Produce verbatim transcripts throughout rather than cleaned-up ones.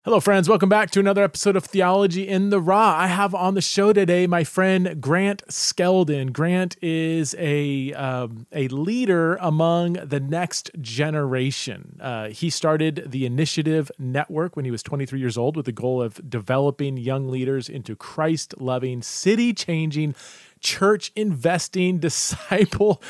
Hello, friends. Welcome back to another episode of Theology in the Raw. I have on the show today my friend Grant Skeldon. Grant is a um, a leader among the next generation. Uh, he started the Initiative Network when he was twenty-three years old with the goal of developing young leaders into Christ-loving, city-changing, church-investing, disciple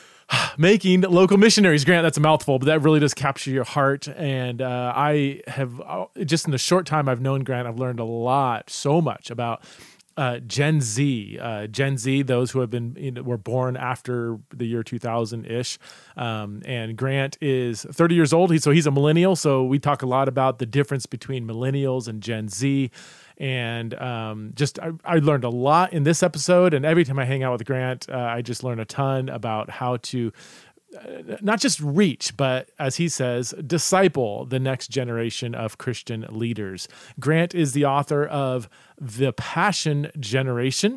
making local missionaries. Grant, that's a mouthful, but that really does capture your heart. And uh, I have, uh, just in the short time I've known Grant, I've learned a lot, so much about uh, Gen Z. Uh, Gen Z, those who have been, you know, were born after the year two thousand-ish. Um, and Grant is thirty years old, he, so he's a millennial. So we talk a lot about the difference between millennials and Gen Z. And um, just I, I learned a lot in this episode, and every time I hang out with Grant, uh, I just learn a ton about how to uh, not just reach, but as he says, disciple the next generation of Christian leaders. Grant is the author of The Passion Generation.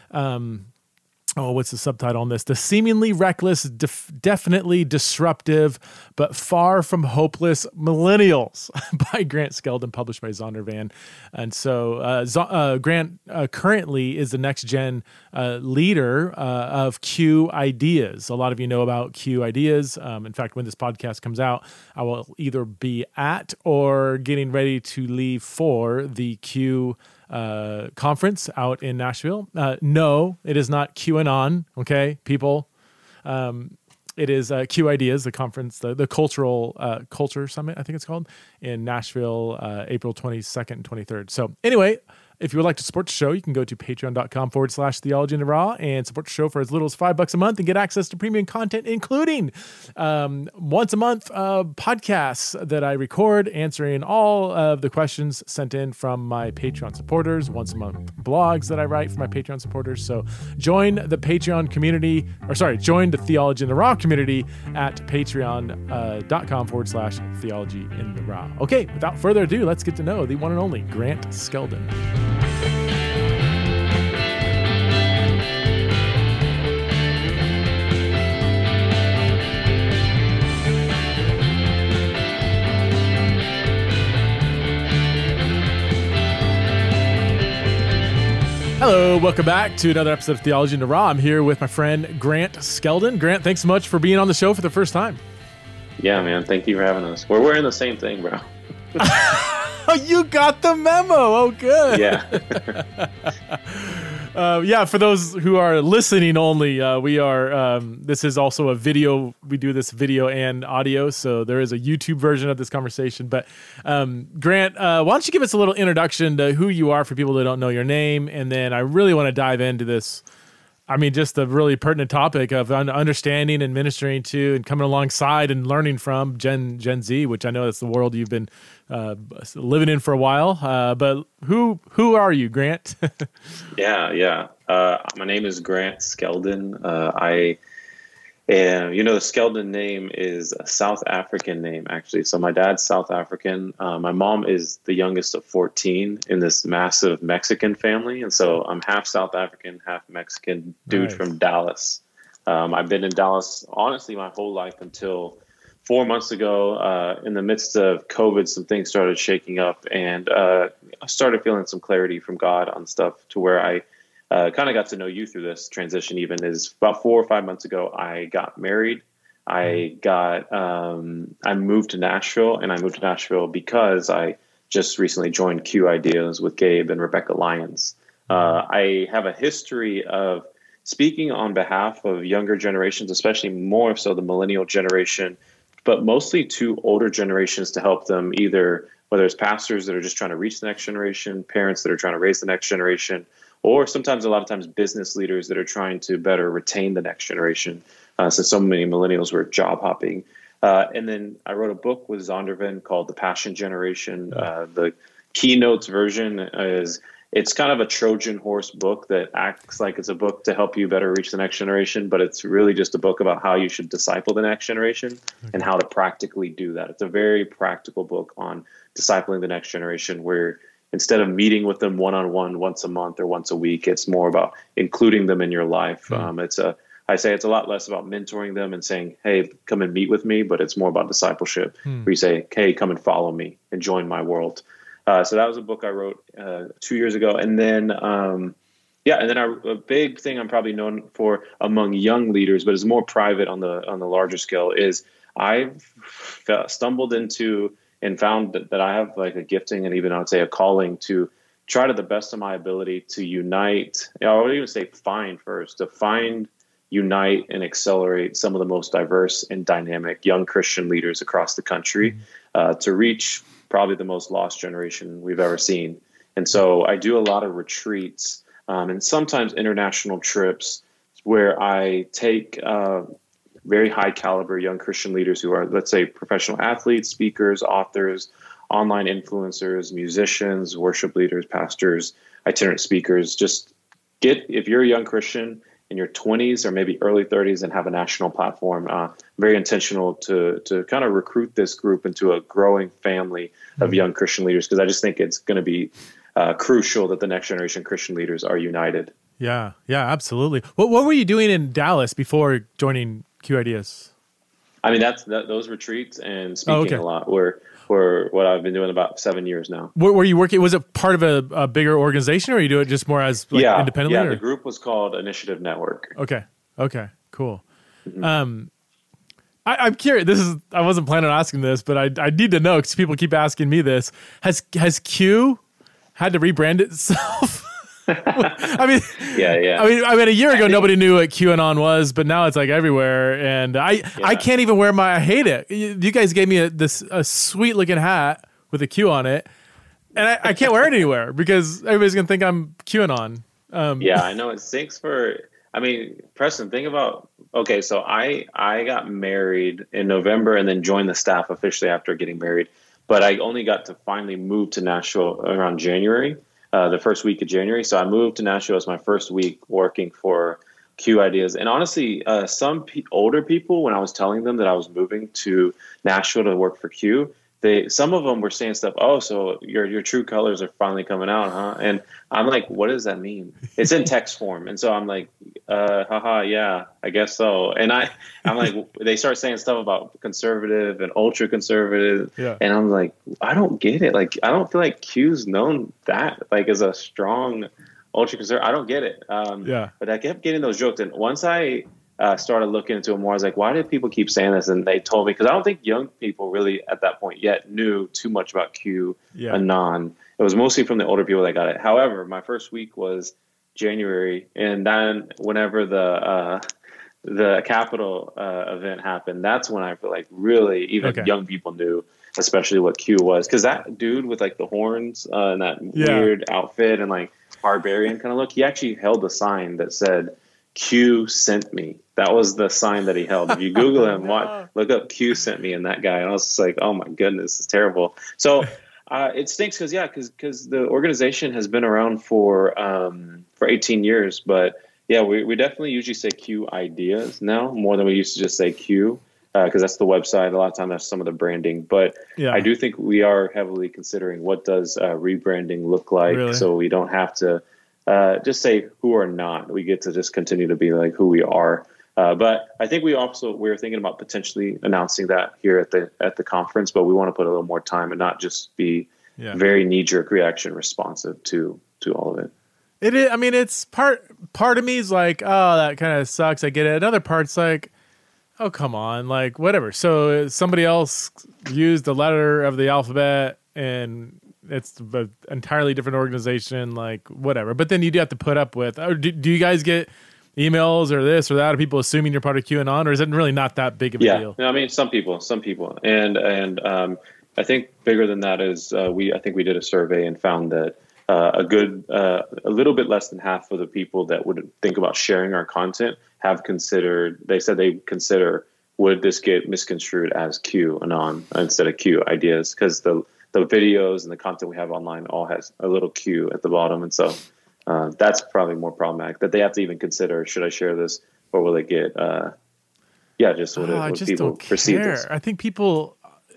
Um, Oh, what's the subtitle on this? The Seemingly Reckless, def- Definitely Disruptive, but Far from Hopeless Millennials by Grant Skeldon, published by Zondervan. And so uh, Z- uh, Grant uh, currently is the next gen uh, leader uh, of Q Ideas. A lot of you know about Q Ideas. Um, in fact, when this podcast comes out, I will either be at or getting ready to leave for the Q Uh, conference out in Nashville. Uh, no, it is not QAnon, okay, people. Um, it is uh, Q Ideas, the conference, the, the cultural uh, culture summit, I think it's called, in Nashville, uh, April twenty-second and twenty-third. So anyway, if you would like to support the show, you can go to patreon.com forward slash theology in the raw and support the show for as little as five bucks a month and get access to premium content, including um, once a month uh, podcasts that I record answering all of the questions sent in from my Patreon supporters, once a month blogs that I write for my Patreon supporters. So join the Patreon community, or sorry, join the Theology in the Raw community at patreon.com forward slash theology in the raw. Okay, without further ado, let's get to know the one and only Grant Skeldon. Hello, welcome back to another episode of Theology in the Raw. I'm here with my friend Grant Skeldon. Grant, thanks so much for being on the show for the first time. Yeah, man. Thank you for having us. We're wearing the same thing, bro. Oh, you got the memo. Oh, good. Yeah. uh, yeah, for those who are listening only, uh, we are, um, this is also a video. We do this video and audio, so there is a YouTube version of this conversation. But um, Grant, uh, why don't you give us a little introduction to who you are for people that don't know your name? And then I really want to dive into this. I mean, just the really pertinent topic of understanding and ministering to and coming alongside and learning from Gen Gen Z, which I know that's the world you've been uh, living in for a while. Uh, but who who are you, Grant? yeah, yeah. Uh, my name is Grant Skeldon. Uh, I am, you know, the Skeldon name is a South African name, actually. So my dad's South African. Uh, my mom is the youngest of fourteen in this massive Mexican family. And so I'm half South African, half Mexican dude nice. From Dallas. Um, I've been in Dallas, honestly, my whole life until four months ago. Uh, in the midst of COVID, some things started shaking up, and uh, I started feeling some clarity from God on stuff to where I Uh, kind of got to know you through this transition. Even is about four or five months ago, I got married. I got, um, I moved to Nashville, and I moved to Nashville because I just recently joined Q Ideas with Gabe and Rebecca Lyons. Uh, I have a history of speaking on behalf of younger generations, especially more so the millennial generation, but mostly to older generations to help them either, whether it's pastors that are just trying to reach the next generation, parents that are trying to raise the next generation, or sometimes a lot of times business leaders that are trying to better retain the next generation. Uh, since so many millennials were job hopping. Uh, and then I wrote a book with Zondervan called The Passion Generation. Uh, the keynotes version is, it's kind of a Trojan horse book that acts like it's a book to help you better reach the next generation, but it's really just a book about how you should disciple the next generation okay. and how to practically do that. It's a very practical book on discipling the next generation, where instead of meeting with them one-on-one once a month or once a week, it's more about including them in your life. Mm. Um, it's a, I say it's a lot less about mentoring them and saying, hey, come and meet with me, but it's more about discipleship mm. where you say, hey, come and follow me and join my world. Uh, so that was a book I wrote uh, two years ago. And then, um, yeah, and then I, a big thing I'm probably known for among young leaders, but it's more private on the on the larger scale, is I've stumbled into and found that, that I have like a gifting and even I would say a calling to try to the best of my ability to unite. I would even say find first, to find, unite, and accelerate some of the most diverse and dynamic young Christian leaders across the country uh, to reach probably the most lost generation we've ever seen. And so I do a lot of retreats um, and sometimes international trips where I take uh, very high caliber young Christian leaders who are, let's say, professional athletes, speakers, authors, online influencers, musicians, worship leaders, pastors, itinerant speakers. Just get, if you're a young Christian in your twenties or maybe early thirties and have a national platform, uh, very intentional to to kind of recruit this group into a growing family of mm-hmm. young Christian leaders, because I just think it's going to be uh, crucial that the next generation Christian leaders are united. Yeah, yeah, absolutely. What what were you doing in Dallas before joining Q Ideas? I mean, that's that, those retreats and speaking oh, okay. a lot were were what I've been doing about seven years now. Were, were you working? Was it part of a, a bigger organization, or you do it just more as like, yeah, independently? Yeah, or? The group was called Initiative Network. Okay, okay, cool. Mm-hmm. Um, I, I'm curious. This is I wasn't planning on asking this, but I I need to know because people keep asking me this. Has has Q had to rebrand itself? I mean, yeah, yeah. I mean, I mean, a year ago, nobody knew what QAnon was, but now it's like everywhere. And I, yeah. I can't even wear my. I hate it. You, you guys gave me a, this a sweet looking hat with a Q on it, and I, I can't wear it anywhere because everybody's gonna think I'm QAnon. Um, yeah, I know it stinks for. I mean, Preston, think about. Okay, so I I got married in November and then joined the staff officially after getting married, but I only got to finally move to Nashville around January. Uh, the first week of January. So I moved to Nashville as my first week working for Q Ideas. And honestly, uh, some pe- older people, when I was telling them that I was moving to Nashville to work for Q, they some of them were saying stuff, oh, so your your true colors are finally coming out, huh? And I'm like, what does that mean? It's in text form. And so I'm like, uh, haha, yeah, I guess so. And I, I'm like, they start saying stuff about conservative and ultra conservative. Yeah. And I'm like, I don't get it. Like, I don't feel like Q's known that, like, as a strong ultra conservative. I don't get it. Um, yeah. But I kept getting those jokes. And once I uh, started looking into it more, I was like, why did people keep saying this? And they told me, because I don't think young people really at that point yet knew too much about Q yeah. Anon. It was mostly from the older people that got it. However, my first week was January, and then whenever the uh, the Capitol uh, event happened, that's when I feel like really even okay. young people knew, especially what Q was, because that dude with like the horns uh, and that yeah. weird outfit and like barbarian kind of look, he actually held a sign that said Q sent me. That was the sign that he held. If you Google him, watch, look up Q sent me and that guy, and I was just like, oh my goodness, it's terrible. So. Uh, it stinks because, yeah, because because the organization has been around for um, for eighteen years. But, yeah, we, we definitely usually say Q Ideas now more than we used to just say Q, because uh, that's the website. A lot of times that's some of the branding. But yeah. I do think we are heavily considering what does uh, rebranding look like, really? So we don't have to uh, just say who or not. We get to just continue to be like who we are. Uh, but I think we also we're thinking about potentially announcing that here at the at the conference, but we want to put a little more time and not just be yeah. very knee jerk reaction responsive to to all of it. It is. I mean, it's part part of me is like, oh, that kind of sucks. I get it. Another part's like, oh, come on, like whatever. So somebody else used the letter of the alphabet, and it's an entirely different organization. Like whatever. But then you do have to put up with. Or do, do you guys get emails or this or that? Are people assuming you're part of QAnon, or is it really not that big of a yeah. deal? Yeah, I mean, some people, some people, and and um, I think bigger than that is uh, we. I think we did a survey and found that uh, a good, uh, a little bit less than half of the people that would think about sharing our content have considered. They said they consider would this get misconstrued as QAnon instead of Q Ideas, because the the videos and the content we have online all has a little Q at the bottom, and so. Uh, that's probably more problematic, that they have to even consider, should I share this or will it get, uh, yeah, just what, oh, it, what people don't perceive care. this. I think people,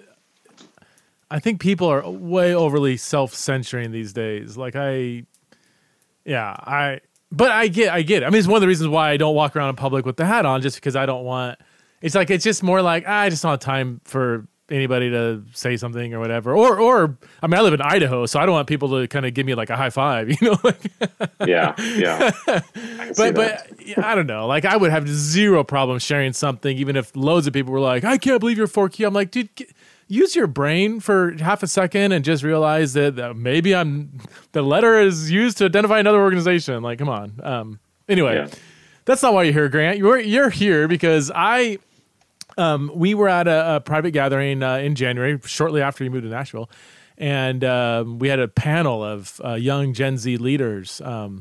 I think people are way overly self-censoring these days. Like I, yeah, I, but I get, I get it. I mean, it's one of the reasons why I don't walk around in public with the hat on, just because I don't want, it's like, it's just more like, ah, I just don't have time for anybody to say something or whatever. Or, or I mean, I live in Idaho, so I don't want people to kind of give me like a high five, you know? Like, yeah, yeah. But, but yeah, I don't know. Like, I would have zero problem sharing something, even if loads of people were like, I can't believe you're four Q. I'm like, dude, get, use your brain for half a second and just realize that, that maybe I'm, the letter is used to identify another organization. Like, come on. Um, anyway, yeah. That's not why you're here, Grant. You're, you're here because I, Um, we were at a, a private gathering uh, in January, shortly after you moved to Nashville, and um, we had a panel of uh, young Gen Z leaders, um,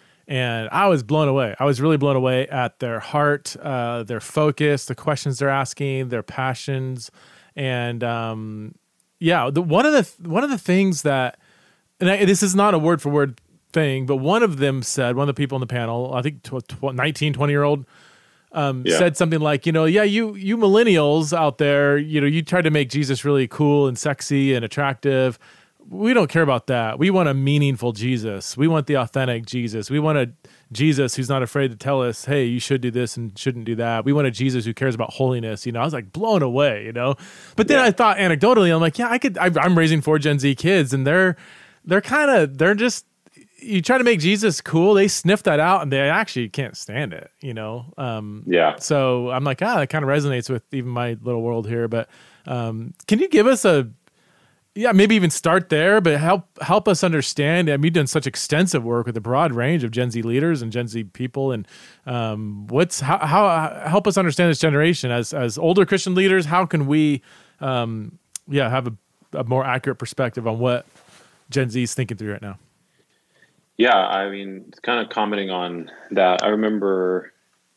and I was blown away. I was really blown away at their heart, uh, their focus, the questions they're asking, their passions, and um, yeah, the, one of the one of the things that, and I, this is not a word for word thing, but one of them said, one of the people on the panel, I think tw- tw- nineteen, twenty year old. Um, yeah. Said something like, you know, yeah, you you millennials out there, you know, you tried to make Jesus really cool and sexy and attractive. We don't care about that. We want a meaningful Jesus. We want the authentic Jesus. We want a Jesus who's not afraid to tell us, hey, you should do this and shouldn't do that. We want a Jesus who cares about holiness. You know, I was like blown away, you know. But then yeah. I thought anecdotally, I'm like, yeah, I could. I, I'm raising four Gen Z kids, and they're they're kind of they're just. You try to make Jesus cool, they sniff that out and they actually can't stand it, you know? Um, yeah. So I'm like, ah, that kind of resonates with even my little world here. But um, can you give us a, yeah, maybe even start there, but help help us understand. I mean, you've done such extensive work with a broad range of Gen Z leaders and Gen Z people. And um, what's, how, how, help us understand this generation as, as older Christian leaders. How can we, um, yeah, have a, a more accurate perspective on what Gen Z is thinking through right now? Yeah, I mean, kind of commenting on that, I remember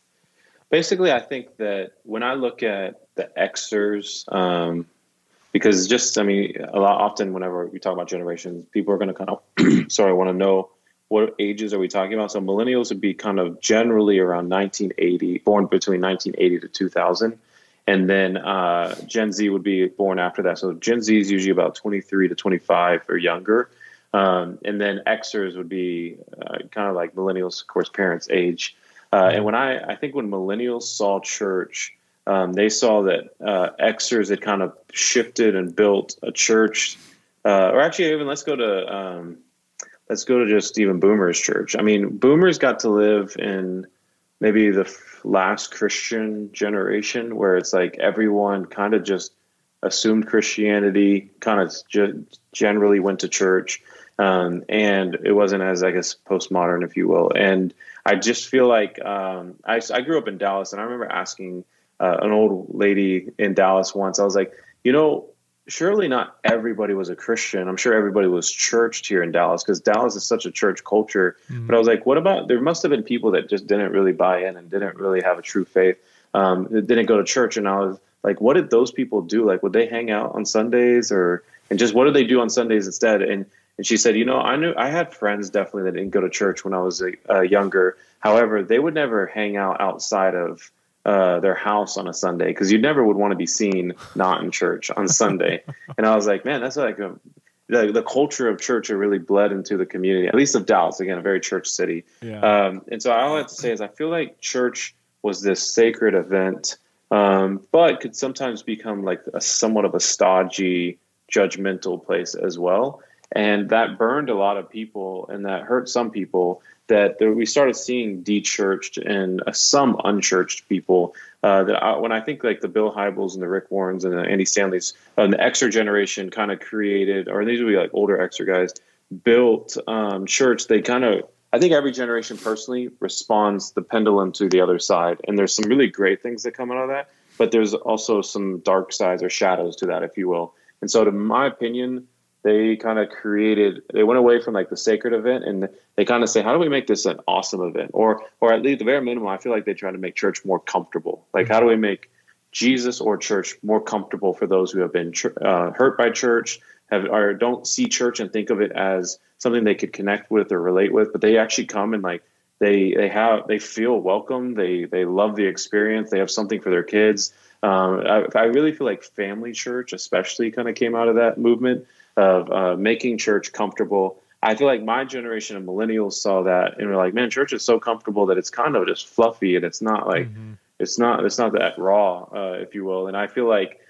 basically, I think that when I look at the Xers, um, because just, I mean, a lot often whenever we talk about generations, people are going to kind of, sorry, want to know what ages are we talking about? So millennials would be kind of generally around nineteen eighty, born between nineteen eighty to two thousand. And then uh, Gen Z would be born after that. So Gen Z is usually about twenty-three to twenty-five or younger. Um, and then Xers would be uh, kind of like millennials, of course, parents' age. Uh, and when I, I think when millennials saw church, um, they saw that uh, Xers had kind of shifted and built a church. Uh, or actually, even let's go to um, let's go to just even Boomers' church. I mean, Boomers got to live in maybe the last Christian generation where it's like everyone kind of just assumed Christianity, kind of ju- generally went to church. Um, and it wasn't as, I guess, postmodern, if you will. And I just feel like um, I, I grew up in Dallas, and I remember asking uh, an old lady in Dallas once, I was like, you know, surely not everybody was a Christian. I'm sure everybody was churched here in Dallas because Dallas is such a church culture. Mm-hmm. But I was like, what about, there must have been people that just didn't really buy in and didn't really have a true faith, um, that didn't go to church. And I was like, what did those people do? Like, would they hang out on Sundays or, and just what did they do on Sundays instead? And And she said, you know, I knew I had friends definitely that didn't go to church when I was uh, younger. However, they would never hang out outside of uh, their house on a Sunday because you never would want to be seen not in church on Sunday. And I was like, man, that's like a, the, the culture of church are really bled into the community, at least of Dallas, again, a very church city. Yeah. Um, and so all I have to say is I feel like church was this sacred event, um, but could sometimes become like a somewhat of a stodgy, judgmental place as well. And that burned a lot of people and that hurt some people that there, we started seeing de-churched and uh, some unchurched people uh, that I, when I think like the Bill Hybels and the Rick Warrens and the Andy Stanleys uh, and the Xer generation kind of created, or these would be like older Xer guys, built um, church. They kind of, I think every generation personally responds the pendulum to the other side. And there's some really great things that come out of that, but there's also some dark sides or shadows to that, if you will. And so to my opinion, they kind of created, they went away from like the sacred event and they kind of say, how do we make this an awesome event? Or, or at least the very minimum, I feel like they try to make church more comfortable. Like, how do we make Jesus or church more comfortable for those who have been uh, hurt by church, have, or don't see church and think of it as something they could connect with or relate with, but they actually come and like, they, they have, they feel welcome. They, they love the experience. They have something for their kids. Um, I, I really feel like family church especially kind of came out of that movement of uh, making church comfortable. I feel like my generation of millennials saw that and were like, man, church is so comfortable that it's kind of just fluffy and it's not like, mm-hmm. it's not, it's not that raw, uh, if you will. And I feel like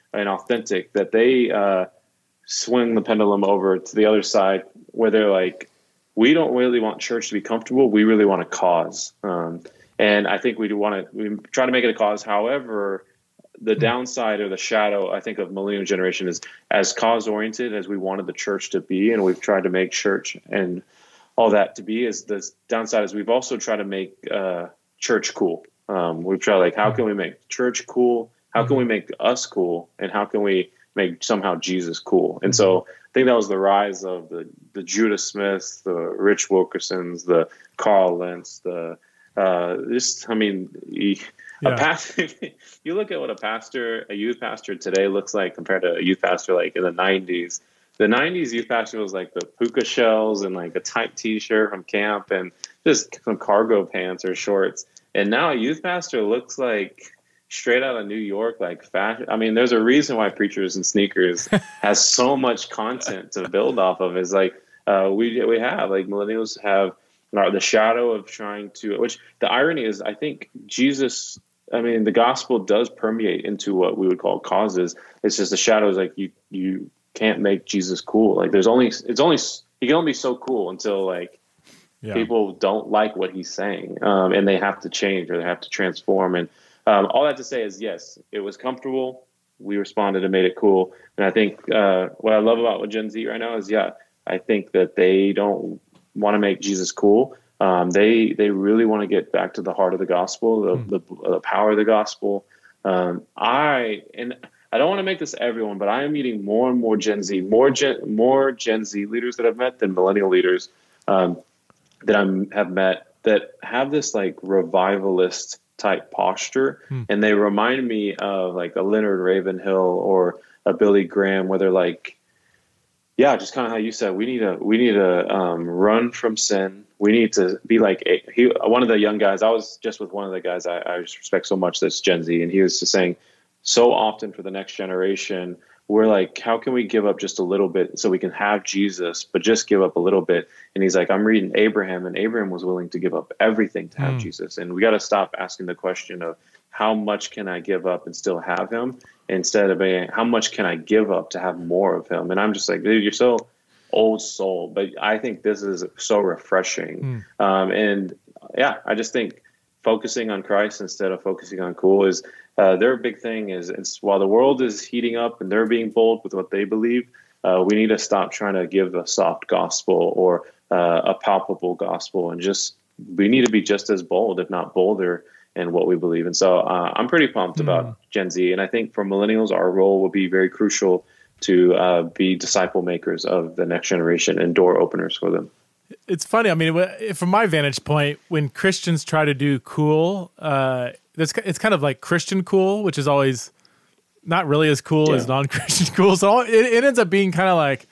and authentic, that they uh, swing the pendulum over to the other side where they're like, we don't really want church to be comfortable. We really want a cause. Um, and I think we do want to, we try to make it a cause. However, the downside or the shadow, I think, of millennial generation is as cause oriented as we wanted the church to be. And we've tried to make church and all that to be, is the downside is we've also tried to make uh, church cool. Um, we've tried like, how can we make church cool? How can we make us cool? And how can we make somehow Jesus cool? And so I think that was the rise of the, the Judah Smiths, the Rich Wilkersons, the Carl Lentz, the, uh, just, I mean, he, yeah. a pastor, you look at what a pastor, a youth pastor today looks like compared to a youth pastor like in the nineties. The nineties youth pastor was like the puka shells and like a tight t-shirt from camp and just some cargo pants or shorts. And now a youth pastor looks like straight out of New York, like fashion. I mean, there's a reason why Preachers and Sneakers has so much content to build off of. Is like uh, we we have like millennials have the shadow of trying to. Which the irony is, I think Jesus. I mean, the gospel does permeate into what we would call causes. It's just the shadow is like you you can't make Jesus cool. Like there's only it's only he can only be so cool until like. Yeah. People don't like what he's saying, um, and they have to change or they have to transform. And um, all that to say is, yes, it was comfortable. We responded and made it cool. And I think uh, what I love about what Gen Z right now is, yeah, I think that they don't want to make Jesus cool. Um, they they really want to get back to the heart of the gospel, the, mm. the, the power of the gospel. Um, I and I don't want to make this everyone, but I am meeting more and more Gen Z, more Gen, more Gen Z leaders that I've met than millennial leaders. Um, that I have met that have this like revivalist type posture. Hmm. And they remind me of like a Leonard Ravenhill or a Billy Graham, where they're like, yeah, just kind of how you said, we need to, we need to um, run from sin. We need to be like a, he, one of the young guys. I was just with one of the guys I, I respect so much, that's Gen Z. And he was just saying so often for the next generation, we're like, how can we give up just a little bit so we can have Jesus, but just give up a little bit? And he's like, I'm reading Abraham, and Abraham was willing to give up everything to have mm. Jesus. And we got to stop asking the question of how much can I give up and still have him, instead of being, how much can I give up to have more of him? And I'm just like, dude, you're so old soul, but I think this is so refreshing. Mm. Um, and yeah, I just think focusing on Christ instead of focusing on cool is, Uh, their big thing is, it's, while the world is heating up and they're being bold with what they believe, uh, we need to stop trying to give a soft gospel or uh, a palpable gospel, and just we need to be just as bold, if not bolder, in what we believe. And so uh, I'm pretty pumped mm. about Gen Z, and I think for millennials, our role will be very crucial to uh, be disciple makers of the next generation and door openers for them. It's funny. I mean, from my vantage point, when Christians try to do cool, uh, it's it's kind of like Christian cool, which is always not really as cool yeah. as non-Christian cool. So it, it ends up being kind of like,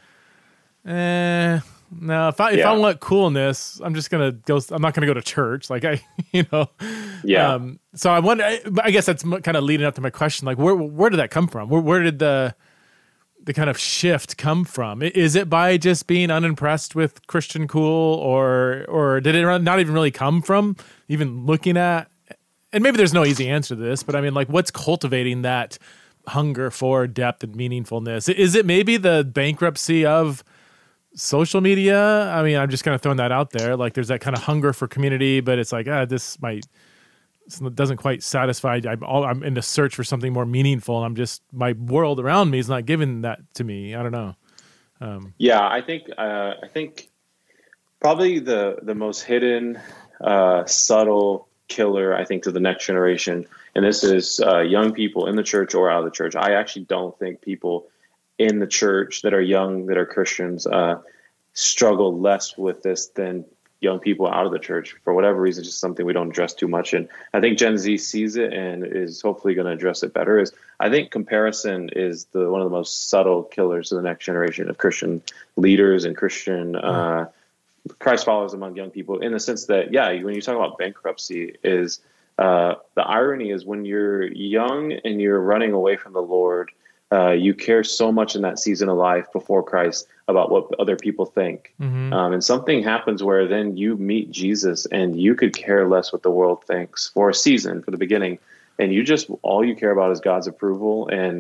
eh, no. If I if yeah. I want coolness, I'm just gonna go. I'm not gonna go to church. Like I, you know, yeah. Um, so I wonder. I guess that's kind of leading up to my question. Like, where where did that come from? Where where did the the kind of shift come from? Is it by just being unimpressed with Christian cool, or or did it not even really come from even looking at? And maybe there's no easy answer to this, but I mean, like, what's cultivating that hunger for depth and meaningfulness? Is it maybe the bankruptcy of social media? I mean, I'm just kind of throwing that out there. Like, there's that kind of hunger for community, but it's like, ah, this might this doesn't quite satisfy. I'm all, I'm in the search for something more meaningful, and I'm just, my world around me is not giving that to me. I don't know. Um, yeah, I think uh, I think probably the the most hidden, uh, subtle killer, I think, to the next generation, and this is uh, young people in the church or out of the church. I actually don't think people in the church that are young, that are Christians, uh, struggle less with this than young people out of the church. For whatever reason, it's just something we don't address too much. And I think Gen Z sees it and is hopefully going to address it better. Is I think comparison is the one of the most subtle killers to the next generation of Christian leaders and Christian uh, Christ followers among young people, in the sense that, yeah, when you talk about bankruptcy, is uh, the irony is when you're young and you're running away from the Lord, uh, you care so much in that season of life before Christ about what other people think. Mm-hmm. Um, and something happens where then you meet Jesus and you could care less what the world thinks for a season, for the beginning. And you just, all you care about is God's approval and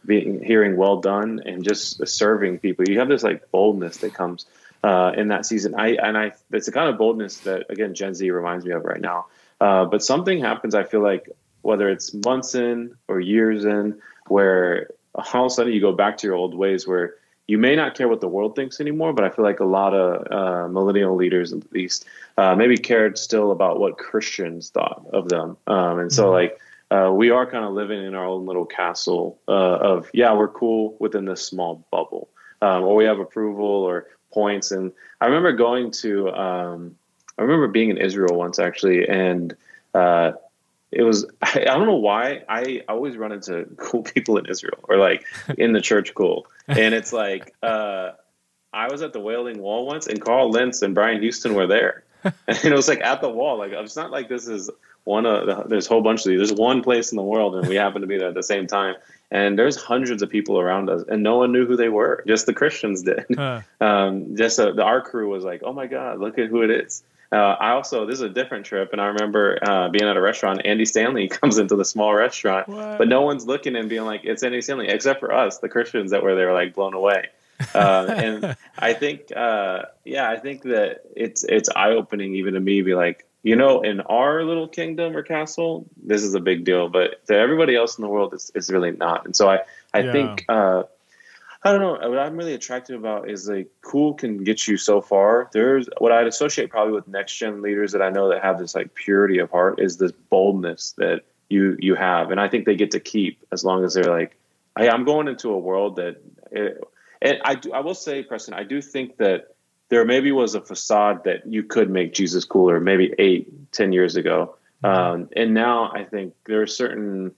being hearing well done and just serving people. You have this like boldness that comes uh, in that season. I and I it's the kind of boldness that again Gen Z reminds me of right now. Uh, but something happens. I feel like whether it's months in or years in, where all of a sudden you go back to your old ways, where you may not care what the world thinks anymore. But I feel like a lot of uh, millennial leaders, at least, uh, maybe cared still about what Christians thought of them. Um, and so mm-hmm. like. Uh, we are kind of living in our own little castle uh, of, yeah, we're cool within this small bubble, um, or we have approval or points. And I remember going to, um, I remember being in Israel once actually, and uh, it was, I, I don't know why, I always run into cool people in Israel or like in the church cool. And it's like, uh, I was at the Wailing Wall once and Carl Lentz and Brian Houston were there. And it was like at the wall. Like, it's not like this is one of, there's a whole bunch of these. There's one place in the world and we happen to be there at the same time. And there's hundreds of people around us and no one knew who they were. Just the Christians did. Huh. Um, just uh, the, our crew was like, oh my God, look at who it is. Uh, I also, this is a different trip. And I remember uh, being at a restaurant, Andy Stanley comes into the small restaurant, what? But no one's looking and being like, it's Andy Stanley, except for us, the Christians that were there, like blown away. uh, and I think, uh, yeah, I think that it's, it's eye opening even to me, be like, you know, in our little kingdom or castle, this is a big deal, but to everybody else in the world, it's, it's really not. And so I, I yeah. think, uh, I don't know, what I'm really attracted about is like cool can get you so far. There's what I'd associate probably with next gen leaders that I know that have this like purity of heart is this boldness that you, you have. And I think they get to keep as long as they're like, hey, I'm going into a world that, it, and I do, I will say, Preston, I do think that there maybe was a facade that you could make Jesus cooler maybe eight, ten years ago. Um, and now I think there are certain,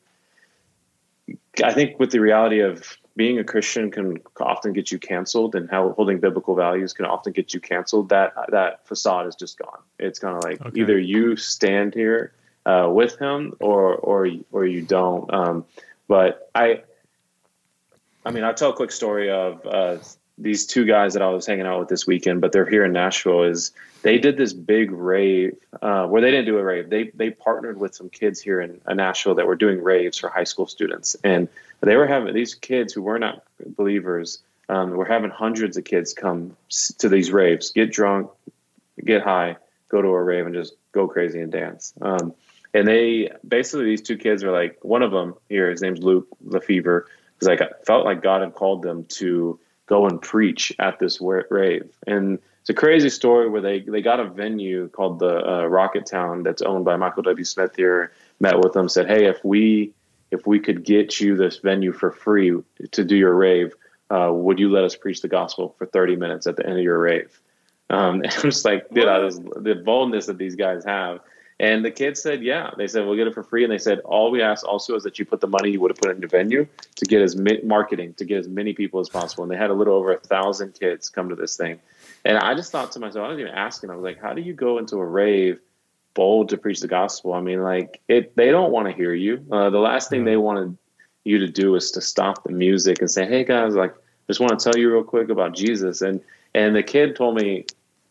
I think with the reality of being a Christian can often get you canceled and how holding biblical values can often get you canceled. That, that facade is just gone. It's kind of like okay. either you stand here uh, with him or, or, or you don't. Um, but I, I mean, I'll tell a quick story of uh, these two guys that I was hanging out with this weekend, but they're here in Nashville. Is they did this big rave uh, where they didn't do a rave. They they partnered with some kids here in uh, Nashville that were doing raves for high school students, and they were having these kids who were not believers. Um, were having hundreds of kids come to these raves, get drunk, get high, go to a rave, and just go crazy and dance. Um, and they basically these two kids are like one of them here. His name's Luke Lefevre. Because like I felt like God had called them to go and preach at this rave. And it's a crazy story where they, they got a venue called the uh, Rocket Town that's owned by Michael W. Smith here, met with them, said, hey, if we if we could get you this venue for free to do your rave, uh, would you let us preach the gospel for thirty minutes at the end of your rave? Um, and I'm just like, dude, I was, the boldness that these guys have. And the kids said, yeah, they said, we'll get it for free. And they said, all we ask also is that you put the money you would have put in your venue to get as mi- marketing, to get as many people as possible. And they had a little over a thousand kids come to this thing. And I just thought to myself, I was even asking, I was like, how do you go into a rave bold to preach the gospel? I mean, like it, they don't want to hear you. Uh, the last thing they wanted you to do is to stop the music and say, hey guys, like, just want to tell you real quick about Jesus. And, and the kid told me,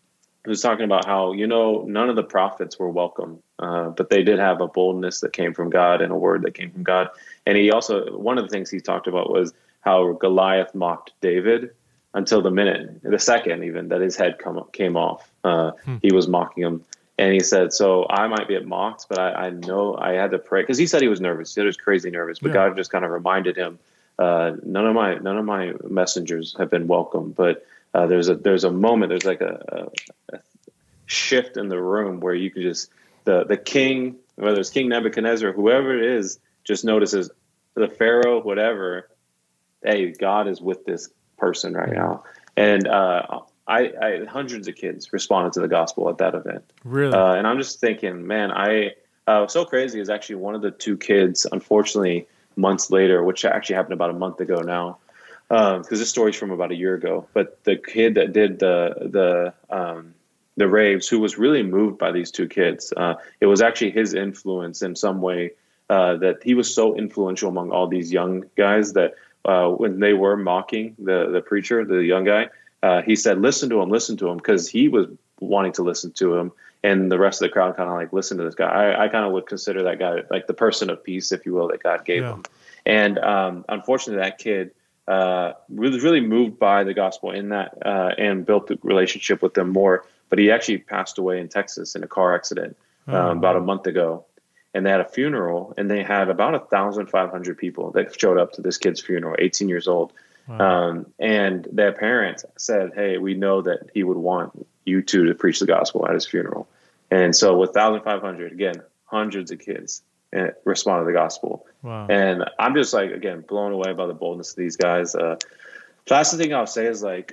he was talking about how, you know, none of the prophets were welcome, uh, but they did have a boldness that came from God and a word that came from God. And he also, one of the things he talked about was how Goliath mocked David until the minute, the second even, that his head come, came off. Uh, hmm. He was mocking him. And he said, so I might be mocked, but I, I know I had to pray. Because he said he was nervous. He said he was crazy nervous. But yeah. God just kind of reminded him, uh, none of my none of my messengers have been welcome. But Uh, there's a there's a moment, there's like a, a, a shift in the room where you can just, the, the king, whether it's King Nebuchadnezzar, whoever it is, just notices the Pharaoh, whatever, hey, God is with this person right now. And uh, I, I hundreds of kids responded to the gospel at that event. Really? Uh, and I'm just thinking, man, I uh, so crazy is actually one of the two kids, unfortunately, months later, which actually happened about a month ago now, because um, this story's from about a year ago. But the kid that did the the um, the raves, who was really moved by these two kids, uh, it was actually his influence in some way uh, that he was so influential among all these young guys that uh, when they were mocking the the preacher, the young guy, uh, he said, "Listen to him, listen to him," because he was wanting to listen to him, and the rest of the crowd kind of like, "Listen to this guy." I, I kind of would consider that guy like the person of peace, if you will, that God gave yeah. him. And um, unfortunately, that kid uh, was really moved by the gospel in that uh, and built a relationship with them more. But he actually passed away in Texas in a car accident um, oh, about a month ago. And they had a funeral, and they had about one thousand five hundred people that showed up to this kid's funeral, eighteen years old. Wow. Um, and their parents said, hey, we know that he would want you two to preach the gospel at his funeral. And so with one thousand five hundred, again, hundreds of kids responded to the gospel. Wow. And I'm just like, again, blown away by the boldness of these guys. Uh, the last thing I'll say is like,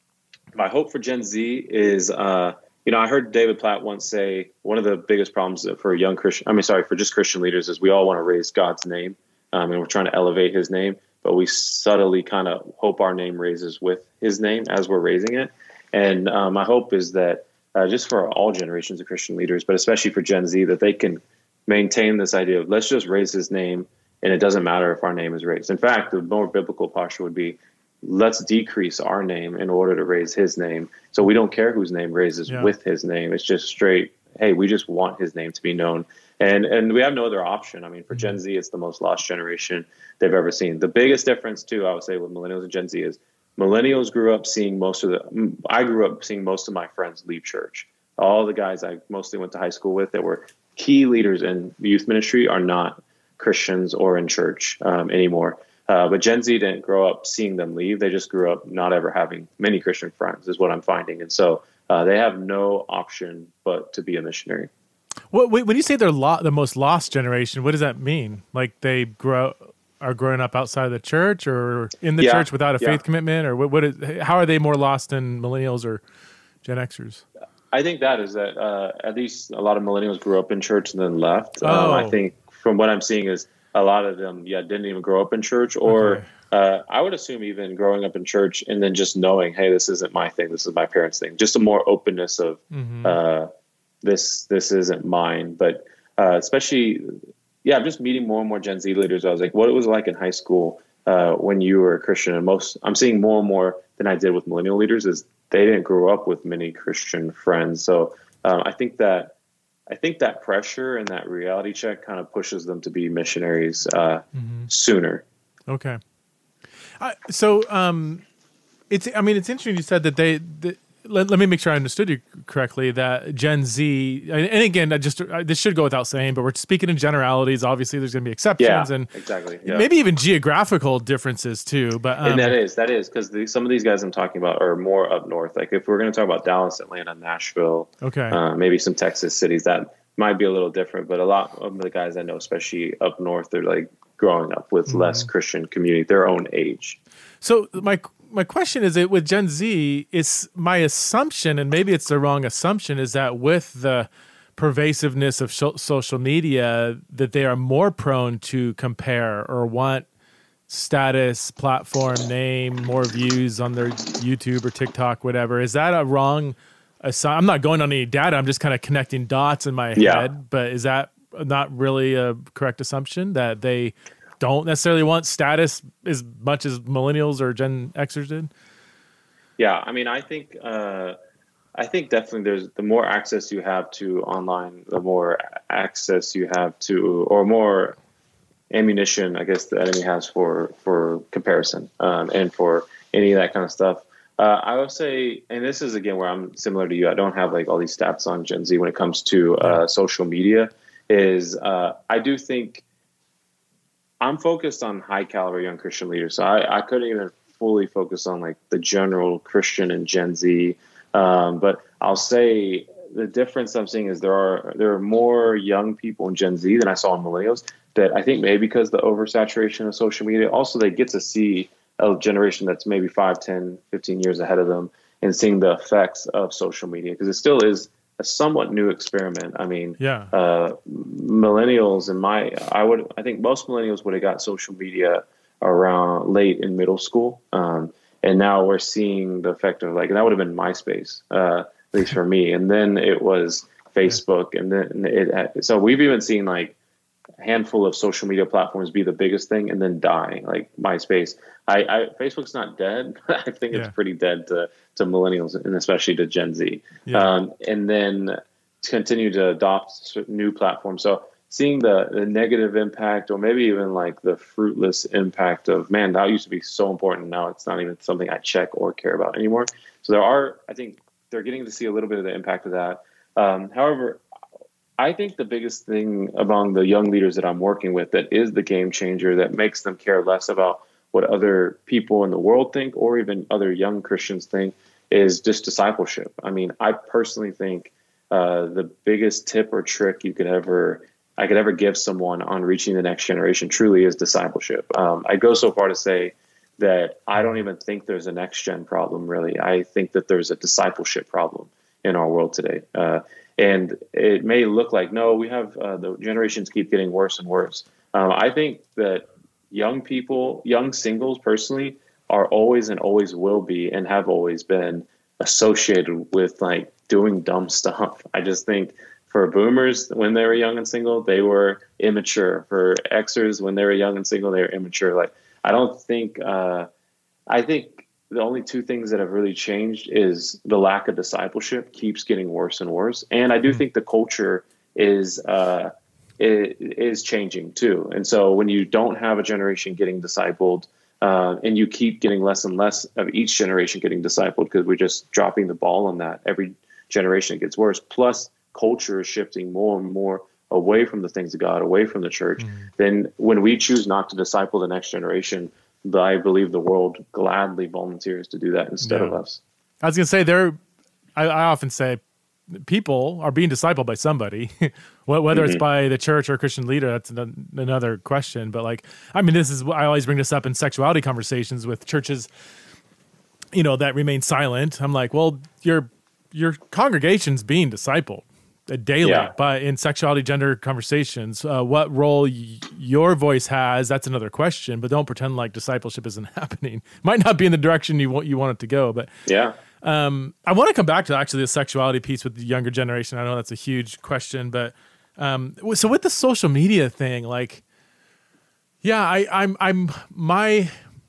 my hope for Gen Z is, uh, you know, I heard David Platt once say one of the biggest problems for young Christian, I mean, sorry, for just Christian leaders is we all want to raise God's name, um, and we're trying to elevate his name, but we subtly kind of hope our name raises with his name as we're raising it. And um, my hope is that uh, just for all generations of Christian leaders, but especially for Gen Z, that they can maintain this idea of let's just raise his name, and it doesn't matter if our name is raised. In fact, the more biblical posture would be, let's decrease our name in order to raise his name. So we don't care whose name raises yeah. with his name. It's just straight, hey, we just want his name to be known. And and we have no other option. I mean, for Gen Z, it's the most lost generation they've ever seen. The biggest difference, too, I would say with millennials and Gen Z is millennials grew up seeing most of the, I grew up seeing most of my friends leave church. All the guys I mostly went to high school with that were key leaders in youth ministry are not Christians or in church um, anymore. Uh, but Gen Z didn't grow up seeing them leave. They just grew up not ever having many Christian friends is what I'm finding. And so uh, they have no option but to be a missionary. Well, when you say they're lo- the most lost generation, what does that mean? Like they grow are growing up outside of the church or in the yeah, church without a yeah. faith commitment? Or what, what is, how are they more lost than millennials or Gen Xers? I think that is that uh, at least a lot of millennials grew up in church and then left. Oh. Um, I think from what I'm seeing is a lot of them, yeah, didn't even grow up in church, or okay. uh, I would assume even growing up in church and then just knowing, hey, this isn't my thing, this is my parents' thing. Just a more openness of mm-hmm. uh, this, this isn't mine. But uh, especially, yeah, I'm just meeting more and more Gen Z leaders. I was like, what it was like in high school uh, when you were a Christian, and most I'm seeing more and more than I did with millennial leaders is they didn't grow up with many Christian friends. So um, I think that. I think that pressure and that reality check kind of pushes them to be missionaries uh, mm-hmm. sooner. Okay. Uh, so um, it's, I mean, it's interesting you said that they, the, let, let me make sure I understood you correctly, that Gen Z, and, and again, I just, I, this should go without saying, but we're speaking in generalities. Obviously there's going to be exceptions yeah, and exactly. Yeah. maybe even geographical differences too. But um, and that is, that is because some of these guys I'm talking about are more up north. Like if we're going to talk about Dallas, Atlanta, Nashville, okay, uh, maybe some Texas cities, that might be a little different, but a lot of the guys I know, especially up north, they're like growing up with mm-hmm. less Christian community, their own age. So my my question is, it with Gen Z, it's my assumption, and maybe it's the wrong assumption, is that with the pervasiveness of sh- social media, that they are more prone to compare or want status, platform, name, more views on their YouTube or TikTok, whatever. Is that a wrong assumption? I'm not going on any data. I'm just kind of connecting dots in my yeah. head. But is that not really a correct assumption that they don't necessarily want status as much as millennials or Gen Xers did? Yeah, I mean, I think uh, I think definitely there's the more access you have to online, the more access you have to, or more ammunition, I guess, the enemy has for for comparison um, and for any of that kind of stuff. Uh, I would say, and this is again where I'm similar to you. I don't have like all these stats on Gen Z when it comes to uh, social media. Is uh, I do think I'm focused on high caliber young Christian leaders. So I, I couldn't even fully focus on like the general Christian and Gen Z. Um, but I'll say the difference I'm seeing is there are there are more young people in Gen Z than I saw in millennials. That I think maybe because the oversaturation of social media, also they get to see a generation that's maybe five, ten, fifteen years ahead of them and seeing the effects of social media, because it still is a somewhat new experiment. I mean, yeah. uh, millennials and my, I would, I think most millennials would have got social media around late in middle school. Um, and now we're seeing the effect of like, and that would have been MySpace, uh, at least for me. And then it was Facebook. And then it had, so we've even seen like a handful of social media platforms be the biggest thing and then die, like MySpace. I, I Facebook's not dead, but I think it's yeah. pretty dead to, to millennials and especially to Gen Z. Yeah. Um, and then continue to adopt new platforms. So seeing the, the negative impact, or maybe even like the fruitless impact of, man, that used to be so important. Now it's not even something I check or care about anymore. So there are, I think they're getting to see a little bit of the impact of that. Um, however, I think the biggest thing among the young leaders that I'm working with that is the game changer that makes them care less about what other people in the world think or even other young Christians think is just discipleship. I mean, I personally think uh, the biggest tip or trick you could ever, I could ever give someone on reaching the next generation truly is discipleship. Um, I go so far to say that I don't even think there's a next gen problem, really. I think that there's a discipleship problem in our world today. Uh, and it may look like, no, we have uh, the generations keep getting worse and worse. Um, I think that young people, young singles personally, are always and always will be and have always been associated with like doing dumb stuff. I just think for boomers, when they were young and single, they were immature. For Xers, when they were young and single, they were immature. Like, I don't think, uh, I think the only two things that have really changed is the lack of discipleship keeps getting worse and worse. And I do think the culture is, uh, is changing too. And so when you don't have a generation getting discipled, uh, and you keep getting less and less of each generation getting discipled, because we're just dropping the ball on that. Every generation it gets worse. Plus culture is shifting more and more away from the things of God, away from the church. Mm-hmm. Then when we choose not to disciple the next generation, I believe the world gladly volunteers to do that instead yeah. of us. I was going to say there, I, I often say people are being discipled by somebody, whether mm-hmm. it's by the church or a Christian leader. That's an, another question. But like, I mean, this is, I always bring this up in sexuality conversations with churches, you know, that remain silent. I'm like, well, your, your congregation's being discipled daily, yeah. but in sexuality, gender conversations, uh, what role y- your voice has, that's another question, but don't pretend like discipleship isn't happening. Might not be in the direction you want, you want it to go, but yeah. Um, I want to come back to actually the sexuality piece with the younger generation. I know that's a huge question, but um, so with the social media thing, like, yeah, I, I'm, I'm, my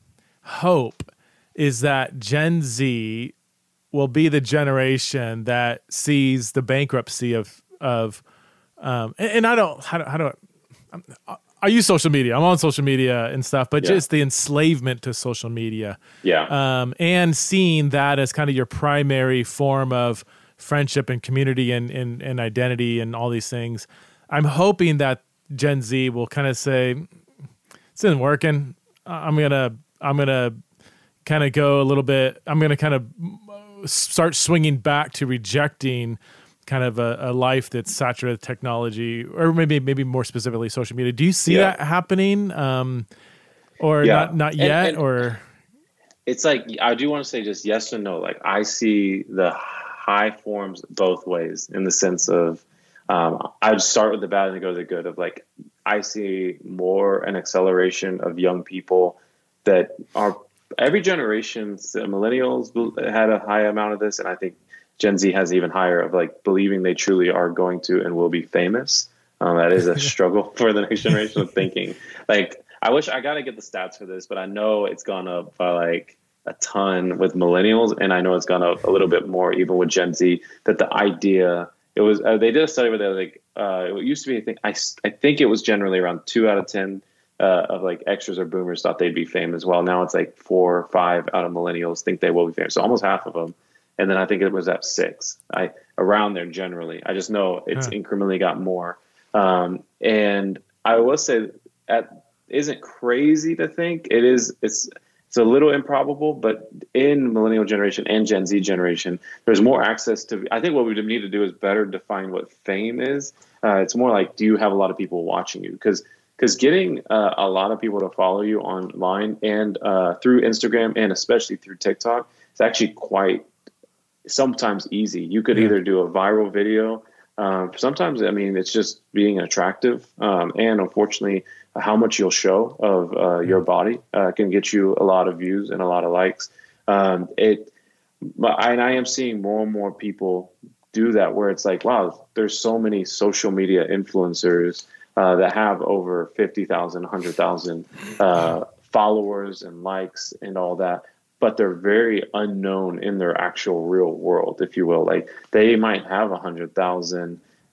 hope is that Gen Z will be the generation that sees the bankruptcy of, of, um, and, and I don't, how do, how do I, I, I use social media. I'm on social media and stuff, but yeah. just the enslavement to social media. Yeah. Um, and seeing that as kind of your primary form of friendship and community and, and, and identity and all these things. I'm hoping that Gen Z will kind of say, this isn't working. I'm going to, I'm going to kind of go a little bit, I'm going to kind of start swinging back to rejecting kind of a, a life that's saturated with technology, or maybe maybe more specifically social media. Do you see yeah. that happening, um, or yeah. not not yet? And, and or it's like, I do want to say just yes and no. Like, I see the high forms both ways, in the sense of um, I'd start with the bad and go to the good. Of like, I see more an acceleration of young people that are every generation. Millennials had a high amount of this, and I think Gen Z has even higher of like believing they truly are going to and will be famous. Um, that is a struggle for the next generation of thinking. Like, I wish I got to get the stats for this, but I know it's gone up by like a ton with millennials. And I know it's gone up a little bit more even with Gen Z, that the idea it was, uh, they did a study where they like, uh, it used to be, I think, I, I think it was generally around two out of ten uh, of like Xers or boomers thought they'd be famous. Well, now it's like four or five out of millennials think they will be famous. So almost half of them. And then I think it was at six, I around there generally. I just know it's huh. incrementally got more. Um, and I will say that isn't crazy to think. It is. It's it's a little improbable, but in millennial generation and Gen Z generation, there's more access to. I think what we need to do is better define what fame is. Uh, it's more like, do you have a lot of people watching you? Because because getting uh, a lot of people to follow you online and uh, through Instagram and especially through TikTok, it's actually quite sometimes easy. You could yeah. either do a viral video. Um, sometimes, I mean, it's just being attractive. Um, and unfortunately, how much you'll show of uh, your body uh, can get you a lot of views and a lot of likes. Um, it, but I, and I am seeing more and more people do that, where it's like, wow, there's so many social media influencers uh, that have over fifty thousand, one hundred thousand uh, followers and likes and all that. But they're very unknown in their actual real world, if you will. Like, they might have a hundred thousand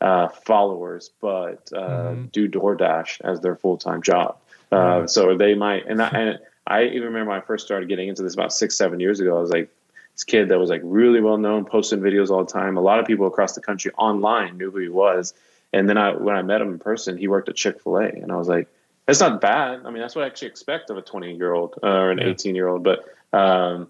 uh, followers, but uh, mm-hmm. do DoorDash as their full-time job. Uh, mm-hmm. So they might, and I, and I even remember when I first started getting into this about six, seven years ago, I was like, this kid that was like really well known, posting videos all the time. A lot of people across the country online knew who he was. And then I, when I met him in person, he worked at Chick-fil-A, and I was like, that's not bad. I mean, that's what I actually expect of a twenty year old uh, or an yeah. eighteen year old. But um,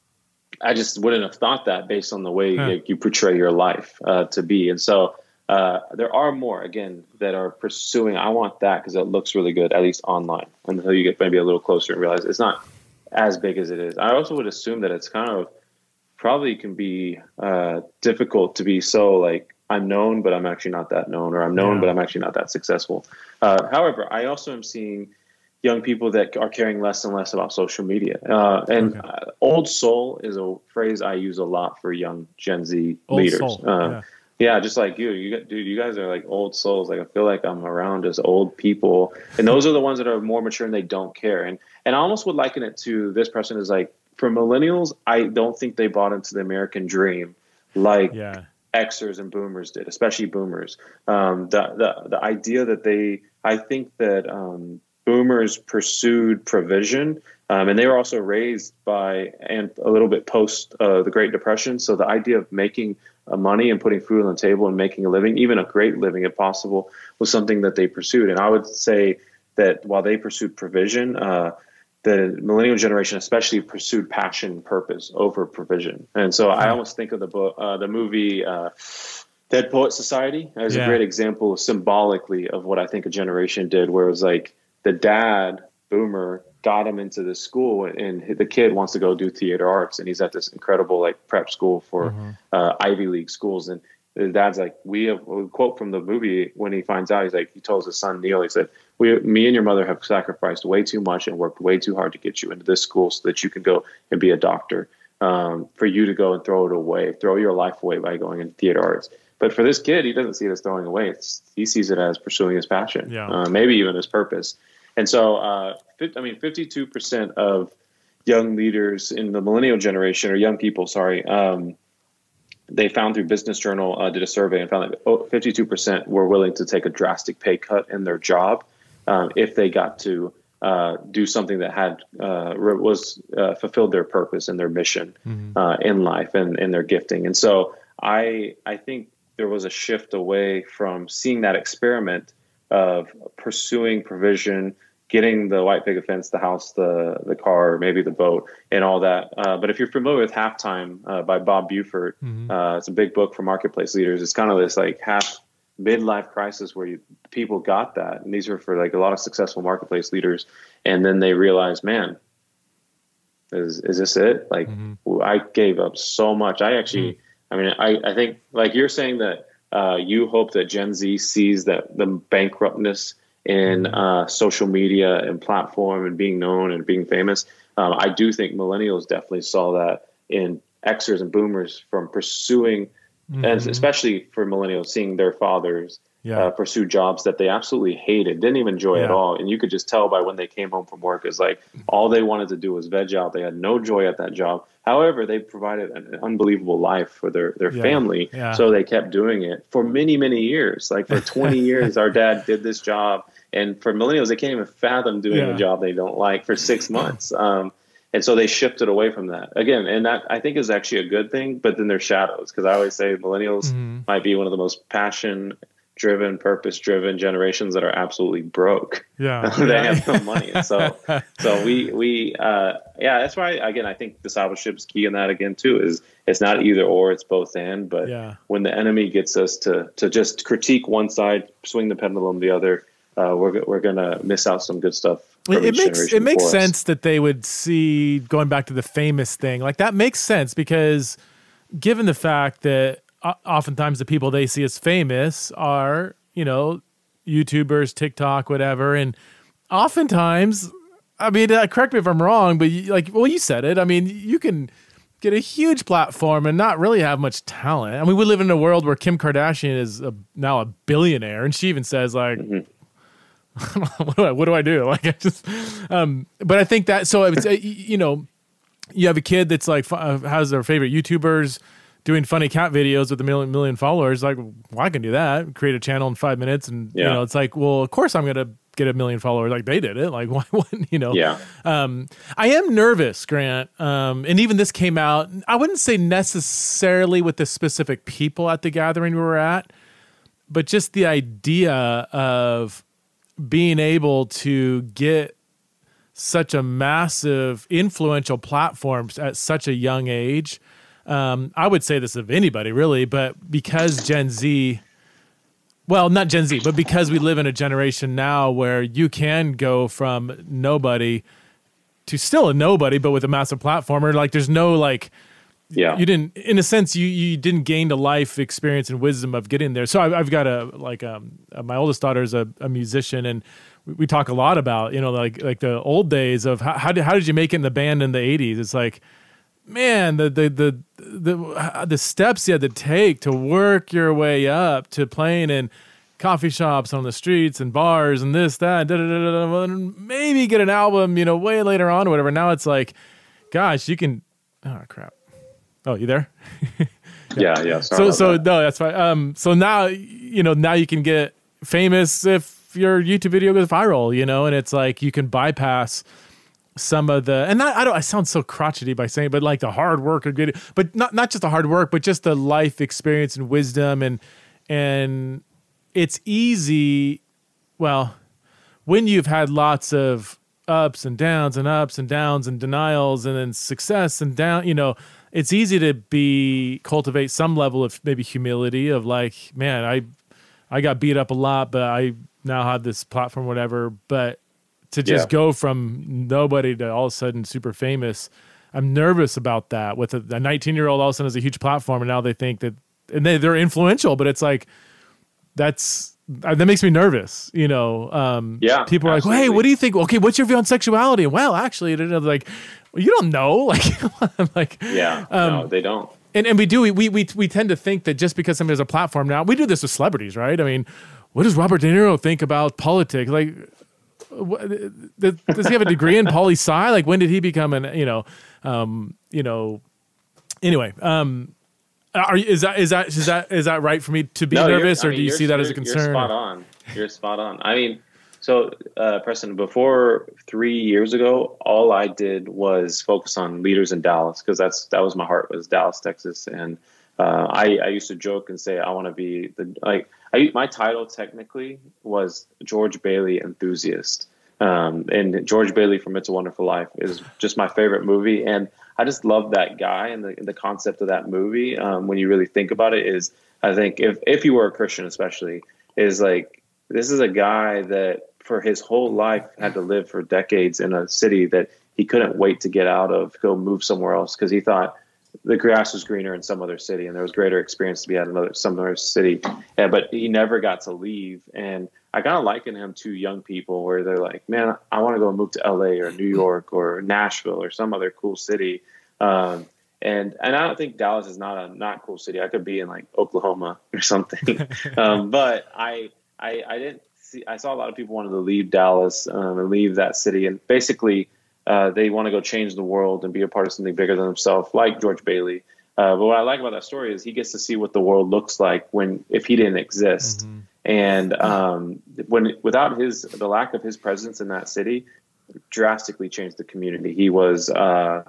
I just wouldn't have thought that based on the way huh. you, you portray your life uh, to be. And so uh, there are more, again, that are pursuing, I want that because it looks really good, at least online, until you get maybe a little closer and realize it's not as big as it is. I also would assume that it's kind of probably can be uh, difficult to be so like, I'm known, but I'm actually not that known, or I'm known, yeah. but I'm actually not that successful. Uh, however, I also am seeing young people that are caring less and less about social media. Uh, and okay. uh, old soul is a phrase I use a lot for young Gen Z old leaders. Soul. Uh, yeah. yeah, just like you, you dude, you guys are like old souls. Like I feel like I'm around as old people, and those are the ones that are more mature and they don't care. And and I almost would liken it to this person is like, for millennials, I don't think they bought into the American dream like. Yeah. Xers and boomers did, especially boomers. Um, the, the, the idea that they, I think that um, boomers pursued provision, um, and they were also raised by, and a little bit post uh, the Great Depression. So the idea of making uh, money and putting food on the table and making a living, even a great living if possible, was something that they pursued. And I would say that while they pursued provision, uh, the millennial generation especially pursued passion and purpose over provision. And so I almost think of the book, uh, the movie uh, Dead Poet Society as yeah. a great example symbolically of what I think a generation did, where it was like the dad, boomer, got him into this school, and the kid wants to go do theater arts, and he's at this incredible like prep school for mm-hmm. uh, Ivy League schools. And the dad's like, we have a quote from the movie when he finds out, he's like, he tells his son Neil, he said, we, me and your mother have sacrificed way too much and worked way too hard to get you into this school so that you can go and be a doctor. Um, for you to go and throw it away, throw your life away by going into theater arts. But for this kid, he doesn't see it as throwing away. It's, he sees it as pursuing his passion, yeah. uh, maybe even his purpose. And so, uh, I mean, fifty-two percent of young leaders in the millennial generation, or young people, sorry, um, they found through Business Journal, uh, did a survey and found that oh, fifty-two percent were willing to take a drastic pay cut in their job um, if they got to uh, do something that had uh, was uh, fulfilled their purpose and their mission mm-hmm. uh, in life and in their gifting. And so I I think there was a shift away from seeing that experiment of pursuing provision, getting the white picket fence, the house, the the car, maybe the boat, and all that. Uh, but if you're familiar with Halftime uh, by Bob Buford, mm-hmm. uh, it's a big book for marketplace leaders. It's kind of this like half midlife crisis where you, people got that. And these are for like a lot of successful marketplace leaders. And then they realize, man, is is this it? Like mm-hmm. I gave up so much. I actually, mm-hmm. I mean, I, I think like you're saying that uh, you hope that Gen Z sees that the bankruptness in uh, social media and platform and being known and being famous. Um, I do think millennials definitely saw that in Xers and boomers from pursuing, mm-hmm. and especially for millennials, seeing their fathers yeah. uh, pursue jobs that they absolutely hated, didn't even enjoy yeah. at all. And you could just tell by when they came home from work, is like all they wanted to do was veg out. They had no joy at that job. However, they provided an unbelievable life for their, their yeah. family. Yeah. So they kept doing it for many, many years. Like for twenty years, our dad did this job. And for millennials, they can't even fathom doing yeah. a job they don't like for six months. Um, and so they shifted away from that again. And that I think is actually a good thing, but then there's shadows. Cause I always say millennials mm-hmm. might be one of the most passion driven, purpose driven generations that are absolutely broke. Yeah. they yeah. have no money. And so, so we, we, uh, yeah, that's why, again, I think discipleship is key in that again too, is it's not either or, it's both and, but yeah. when the enemy gets us to, to just critique one side, swing the pendulum the other, Uh, we're we're gonna miss out some good stuff. It, it makes it makes sense that they would see, going back to the famous thing, like that makes sense because given the fact that uh, oftentimes the people they see as famous are, you know, YouTubers, TikTok, whatever, and oftentimes, I mean, uh, correct me if I'm wrong, but you, like, well, you said it. I mean, you can get a huge platform and not really have much talent. I mean, we live in a world where Kim Kardashian is a, now a billionaire, and she even says like. Mm-hmm. what, do I, what do I do? Like I just, um, but I think that, so it's, uh, you know, you have a kid that's like, uh, has their favorite YouTubers doing funny cat videos with a million million followers. Like, well, I can do that. Create a channel in five minutes, and yeah. you know, it's like, well, of course I'm gonna get a million followers. Like they did it. Like why wouldn't you know? Yeah. Um, I am nervous, Grant. Um, and even this came out. I wouldn't say necessarily with the specific people at the gathering we were at, but just the idea of being able to get such a massive, influential platform at such a young age. Um, I would say this of anybody, really, but because Gen Z, well, not Gen Z, but because we live in a generation now where you can go from nobody to still a nobody, but with a massive platformer. Like, there's no, like, yeah, you didn't, in a sense, you you didn't gain the life experience and wisdom of getting there. So I've, I've got a, like, um, my oldest daughter is a, a musician, and we talk a lot about, you know, like like the old days of how how did, how did you make it in the band in the eighties? It's like, man, the the the the the steps you had to take to work your way up to playing in coffee shops, on the streets and bars and this, that, da, da, da, da, da, and maybe get an album, you know, way later on or whatever. Now it's like, gosh, you can, oh crap. Oh, you there? yeah, yeah. yeah so so that. no, that's fine. Um, so now, you know, now you can get famous if your YouTube video goes viral, you know, and it's like you can bypass some of the, and not, I don't, I sound so crotchety by saying, but like the hard work or good, but not, not just the hard work, but just the life experience and wisdom. And, and it's easy. Well, when you've had lots of ups and downs and ups and downs and denials and then success and down, you know, it's easy to be, cultivate some level of maybe humility of like, man, I, I got beat up a lot, but I now have this platform, whatever. But to just yeah. go from nobody to all of a sudden super famous, I'm nervous about that. With a nineteen year old all of a sudden has a huge platform, and now they think that, and they, they're influential, but it's like, that's, that makes me nervous, you know? Um, yeah. People are absolutely. like, well, hey, what do you think? Okay, what's your view on sexuality? Well, actually, they're like, well, you don't know. Like, I'm like, yeah, um, no, they don't. And and we do, we, we, we tend to think that just because somebody has a platform now, we do this with celebrities, right? I mean, what does Robert De Niro think about politics? Like, what, does he have a degree in poli sci? Like, when did he become an, you know, um, you know, anyway, um, are is that, is that, is that, is that right for me to be no, nervous, or I mean, do you see that as a concern? You're spot on. You're spot on. I mean, so, uh, Preston, before three years ago, all I did was focus on leaders in Dallas, because that's, that was my heart, was Dallas, Texas. And, uh, I, I used to joke and say, I want to be the, like, I, my title technically was George Bailey enthusiast. Um, and George Bailey from It's a Wonderful Life is just my favorite movie. And I just love that guy, and the, the concept of that movie. Um, when you really think about it, is, I think if, if you were a Christian, especially, is like, this is a guy that for his whole life had to live for decades in a city that he couldn't wait to get out of, go move somewhere else, because he thought the grass was greener in some other city and there was greater experience to be at another some other city. Yeah, but he never got to leave. And I kind of liken him to young people where they're like, man, I want to go move to L A or New York or Nashville or some other cool city. Um, and and I don't think Dallas is not a not cool city. I could be in like Oklahoma or something. um, but I, I I didn't see. I saw a lot of people wanted to leave Dallas um, and leave that city, and basically uh, they want to go change the world and be a part of something bigger than themselves, like George Bailey. Uh, but what I like about that story is he gets to see what the world looks like when if he didn't exist. Mm-hmm. And um, when without his the lack of his presence in that city drastically changed the community. He was, uh,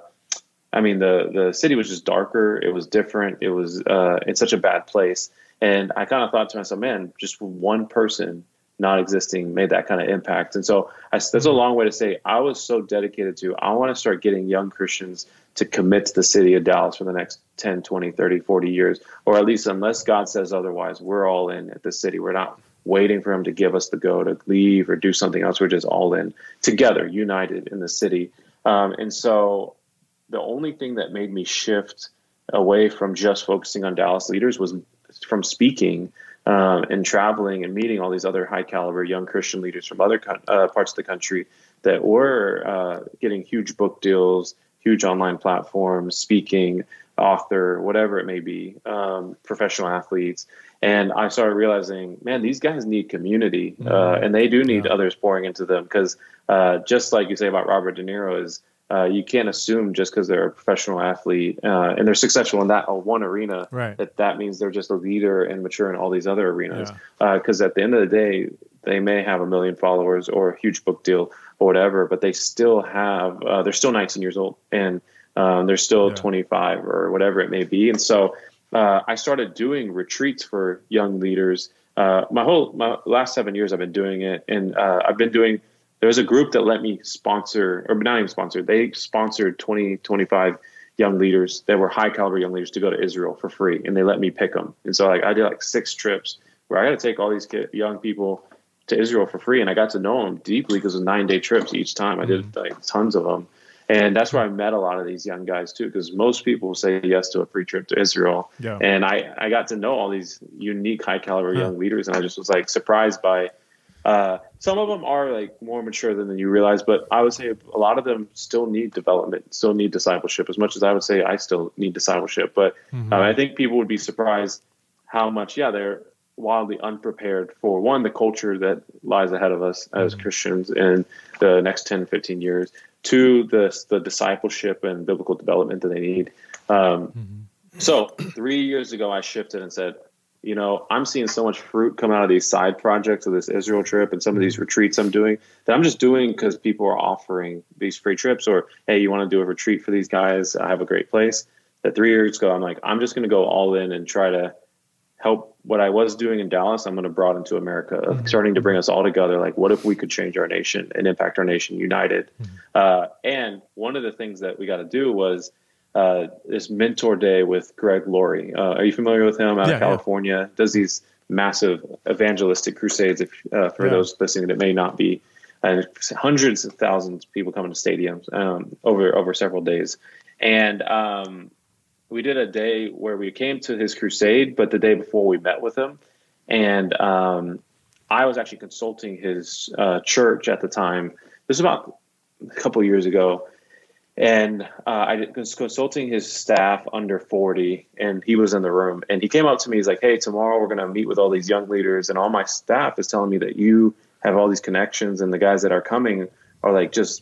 I mean, the the city was just darker. It was different. It was uh, in such a bad place. And I kind of thought to myself, man, just one person not existing made that kind of impact. And so I, that's a long way to say I was so dedicated to, I want to start getting young Christians to commit to the city of Dallas for the next ten, twenty, thirty, forty years, or at least unless God says otherwise, we're all in at the city. We're not waiting for him to give us the go to leave or do something else. We're just all in together, united in the city. Um, and so the only thing that made me shift away from just focusing on Dallas leaders was from speaking um, and traveling and meeting all these other high caliber young Christian leaders from other uh, parts of the country that were uh, getting huge book deals, huge online platforms, speaking, author, whatever it may be, um, professional athletes. And I started realizing, man, these guys need community, uh, and they do need yeah. others pouring into them. Because uh, just like you say about Robert De Niro, is uh, you can't assume just because they're a professional athlete uh, and they're successful in that uh, one arena, right. that that means they're just a leader and mature in all these other arenas. Yeah. Because uh, at the end of the day, they may have a million followers or a huge book deal or whatever, but they still have, uh, they're still nineteen years old and um, they're still yeah. twenty-five or whatever it may be. And so uh, I started doing retreats for young leaders. Uh, my whole, my last seven years I've been doing it. And uh, I've been doing, there was a group that let me sponsor, or not even sponsor, they sponsored twenty, twenty-five young leaders that were high caliber young leaders to go to Israel for free. And they let me pick them. And so like I did like six trips where I got to take all these kid, young people to Israel for free. And I got to know them deeply because it was nine day trips each time. I did like tons of them. And that's where I met a lot of these young guys too, because most people say yes to a free trip to Israel. Yeah. And I, I got to know all these unique high caliber yeah. young leaders. And I just was like surprised by, uh, some of them are like more mature than you realize, but I would say a lot of them still need development, still need discipleship as much as I would say I still need discipleship. But mm-hmm. uh, I think people would be surprised how much, yeah, they're wildly unprepared for one, the culture that lies ahead of us as mm-hmm. Christians in the next ten, fifteen years, two, the, the discipleship and biblical development that they need. Um, mm-hmm. So three years ago, I shifted and said, you know, I'm seeing so much fruit come out of these side projects of this Israel trip and some of these retreats I'm doing that I'm just doing because people are offering these free trips or, hey, you want to do a retreat for these guys? I have a great place. That three years ago, I'm like, I'm just going to go all in and try to help what I was doing in Dallas. I'm going to broaden to America, mm-hmm. starting to bring us all together. Like, what if we could change our nation and impact our nation united? Mm-hmm. Uh, and one of the things that we got to do was uh, this mentor day with Greg Laurie. Uh, are you familiar with him out yeah, of California? Yeah. Does these massive evangelistic crusades, if, uh, for yeah. those listening that may not be, and hundreds of thousands of people coming to stadiums um, over, over several days. And, um, we did a day where we came to his crusade, but the day before we met with him. And um, I was actually consulting his uh, church at the time. This was about a couple of years ago. And uh, I was consulting his staff under forty, and he was in the room. And he came up to me. He's like, hey, tomorrow we're going to meet with all these young leaders. And all my staff is telling me that you have all these connections, and the guys that are coming are like just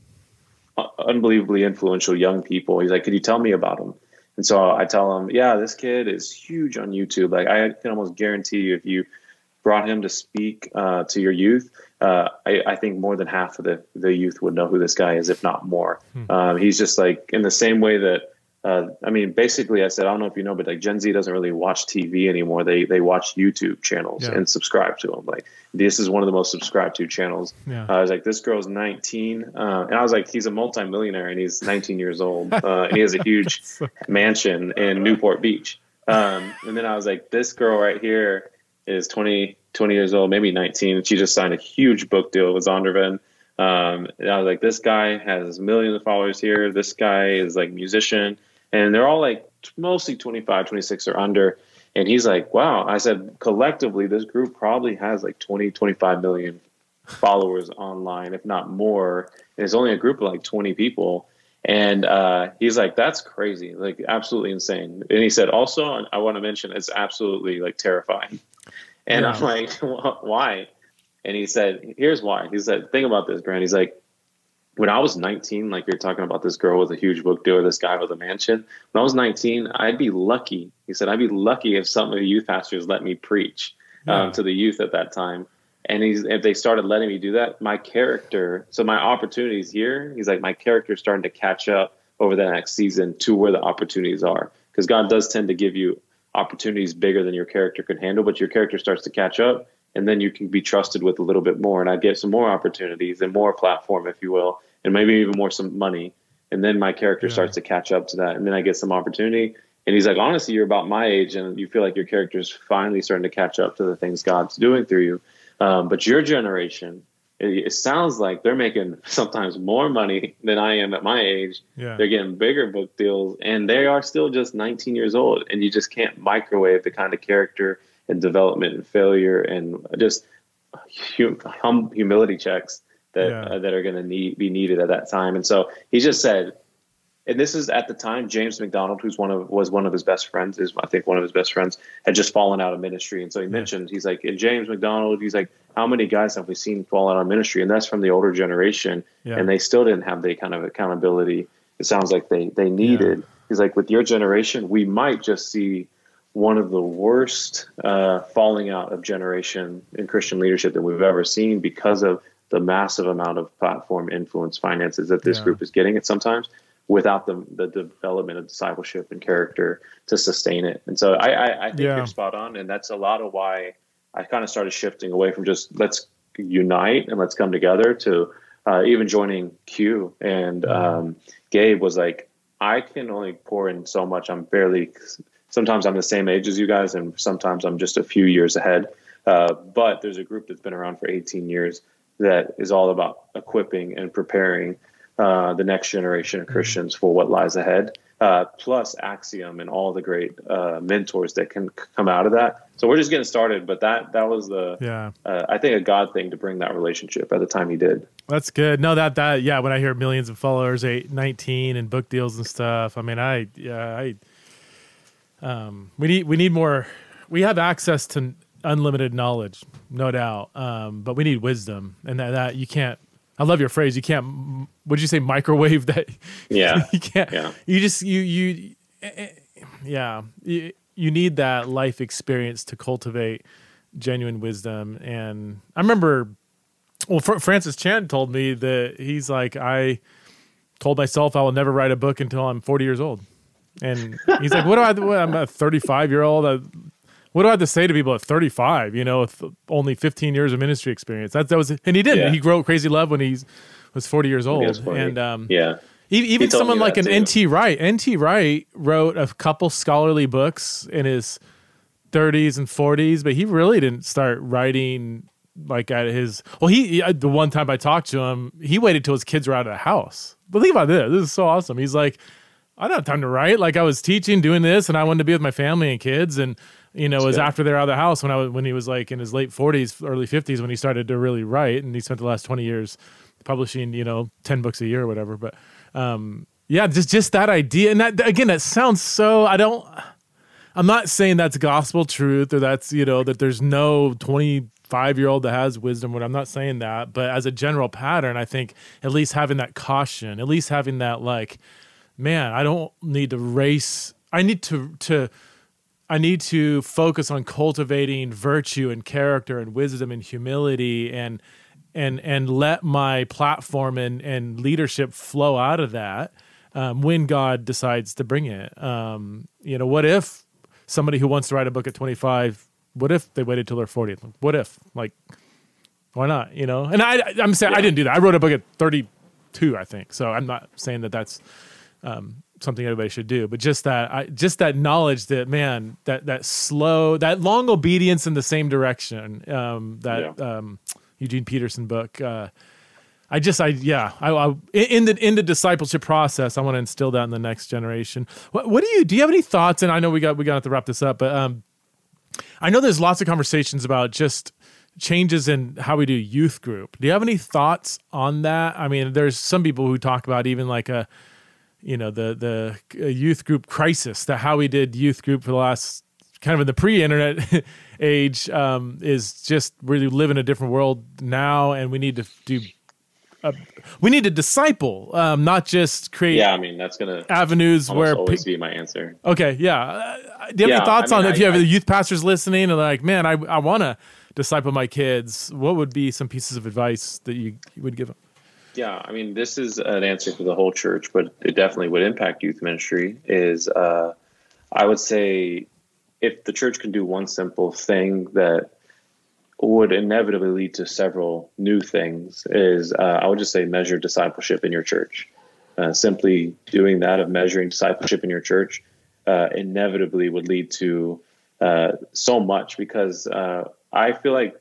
unbelievably influential young people. He's like, could you tell me about them? And so I tell him, yeah, this kid is huge on YouTube. Like I can almost guarantee you, if you brought him to speak uh, to your youth, uh, I, I think more than half of the, the youth would know who this guy is, if not more. Hmm. Um, he's just like in the same way that, uh, I mean, basically I said, I don't know if you know, but like Gen Z doesn't really watch T V anymore. They, they watch YouTube channels yeah. and subscribe to them. Like this is one of the most subscribed to channels. Yeah. Uh, I was like, this girl's nineteen. Uh, and I was like, he's a multimillionaire and he's nineteen years old. Uh, and he has a huge mansion in Newport Beach. Um, and then I was like, this girl right here is twenty, twenty years old, maybe nineteen. And she just signed a huge book deal with Zondervan. Um, and I was like, this guy has millions of followers here. This guy is like musician. And they're all like mostly twenty-five, twenty-six or under. And he's like, wow. I said, collectively, this group probably has like twenty, twenty-five million followers online, if not more. And it's only a group of like twenty people. And uh, he's like, that's crazy, like absolutely insane. And he said, also, I want to mention it's absolutely like terrifying. And yeah. I'm like, why? And he said, here's why. He said, think about this, Grant. He's like, when I was nineteen, like you're talking about this girl with a huge book deal, this guy with a mansion. When I was nineteen, I'd be lucky. He said, I'd be lucky if some of the youth pastors let me preach um, yeah. to the youth at that time. And he's, if they started letting me do that, my character, so my opportunities here, he's like, my character is starting to catch up over the next season to where the opportunities are. Because God does tend to give you opportunities bigger than your character could handle, but your character starts to catch up. And then you can be trusted with a little bit more. And I get some more opportunities and more platform, if you will, and maybe even more some money. And then my character yeah. starts to catch up to that. And then I get some opportunity. And he's like, honestly, you're about my age and you feel like your character is finally starting to catch up to the things God's doing through you. Um, but your generation, it, it sounds like they're making sometimes more money than I am at my age. Yeah. They're getting bigger book deals and they are still just nineteen years old. And you just can't microwave the kind of character and development and failure and just hum, hum, humility checks that yeah. uh, that are going to need be needed at that time. And so he just said, and this is at the time, James McDonald, who's one of was one of his best friends, is I think one of his best friends, had just fallen out of ministry. And so he mentioned, he's like, and James McDonald, he's like, how many guys have we seen fall out of ministry? And that's from the older generation. Yeah. And they still didn't have the kind of accountability it sounds like they, they needed. Yeah. He's like, with your generation, we might just see one of the worst uh, falling out of generation in Christian leadership that we've ever seen because of the massive amount of platform influence finances that this yeah. group is getting at sometimes, without the the development of discipleship and character to sustain it. And so I, I, I think yeah. you're spot on. And that's a lot of why I kind of started shifting away from just let's unite and let's come together to uh, even joining Q. And um, Gabe was like, I can only pour in so much. I'm barely, sometimes I'm the same age as you guys, and sometimes I'm just a few years ahead. Uh, but there's a group that's been around for eighteen years that is all about equipping and preparing uh, the next generation of Christians for what lies ahead, uh, plus Axiom and all the great uh, mentors that can c- come out of that. So we're just getting started, but that that was the, yeah. uh, I think, a God thing to bring that relationship at the time he did. That's good. No, that, that, yeah, when I hear millions of followers, eight, nineteen and book deals and stuff, I mean, I, yeah, I, um, we need, we need more, we have access to unlimited knowledge, no doubt. Um, but we need wisdom, and that, that you can't, I love your phrase. You can't, would you say microwave that? Yeah. you can't, yeah. you just, you, you, yeah, you, you need that life experience to cultivate genuine wisdom. And I remember, well, Fr- Francis Chan told me that he's like, I told myself I will never write a book until I'm forty years old. And he's like, what do I, what, I'm a thirty-five year old. I, what do I have to say to people at thirty-five, you know, with only fifteen years of ministry experience? That, that was, and he did. Yeah. He wrote Crazy Love when he was forty years old. And, um, yeah. Even someone like an N T Wright. N T Wright wrote a couple scholarly books in his thirties and forties, but he really didn't start writing like at his, well, he, the one time I talked to him, he waited till his kids were out of the house. But think about this. This is so awesome. He's like, I don't have time to write. Like, I was teaching, doing this, and I wanted to be with my family and kids. And, you know, That's it was good. After they're out of the house when I was, when he was like in his late forties, early fifties, when he started to really write. And he spent the last twenty years publishing, you know, ten books a year or whatever. But, um, yeah, just, just that idea. And that, again, that sounds so, I don't, I'm not saying that's gospel truth or that's, you know, that there's no twenty-five year old that has wisdom. I'm not saying that, but as a general pattern, I think at least having that caution, at least having that, like, man, I don't need to race. I need to, to, I need to focus on cultivating virtue and character and wisdom and humility, and, and, and let my platform and, and leadership flow out of that. Um, when God decides to bring it. Um, you know, what if somebody who wants to write a book at twenty-five, what if they waited till they're forty? What if, like, why not, you know? And I, I'm saying, yeah. I didn't do that. I wrote a book at thirty-two, I think. So I'm not saying that that's um, something everybody should do, but just that, I, just that knowledge that, man, that, that slow, that long obedience in the same direction, um, that yeah. um, Eugene Peterson book, uh, I just, I, yeah, I, I, in the, in the discipleship process, I want to instill that in the next generation. What, what do you, do you have any thoughts? And I know we got, we got to wrap this up, but, um, I know there's lots of conversations about just changes in how we do youth group. Do you have any thoughts on that? I mean, there's some people who talk about even like a, you know, the, the youth group crisis, that how we did youth group for the last, kind of in the pre-internet age, um, is just, we live in a different world now, and we need to do, Uh, we need to disciple, um, not just create. Yeah, I mean that's gonna avenues where always pe- be my answer. Okay, yeah. Uh, do you have yeah, any thoughts I mean, on if I, you have I, the youth pastors listening and like, man, I I want to disciple my kids? What would be some pieces of advice that you, you would give them? Yeah, I mean this is an answer for the whole church, but it definitely would impact youth ministry. Is uh, I would say if the church can do one simple thing that would inevitably lead to several new things is, uh, I would just say, measure discipleship in your church. Uh, simply doing that, of measuring discipleship in your church, uh, inevitably would lead to uh, so much, because uh, I feel like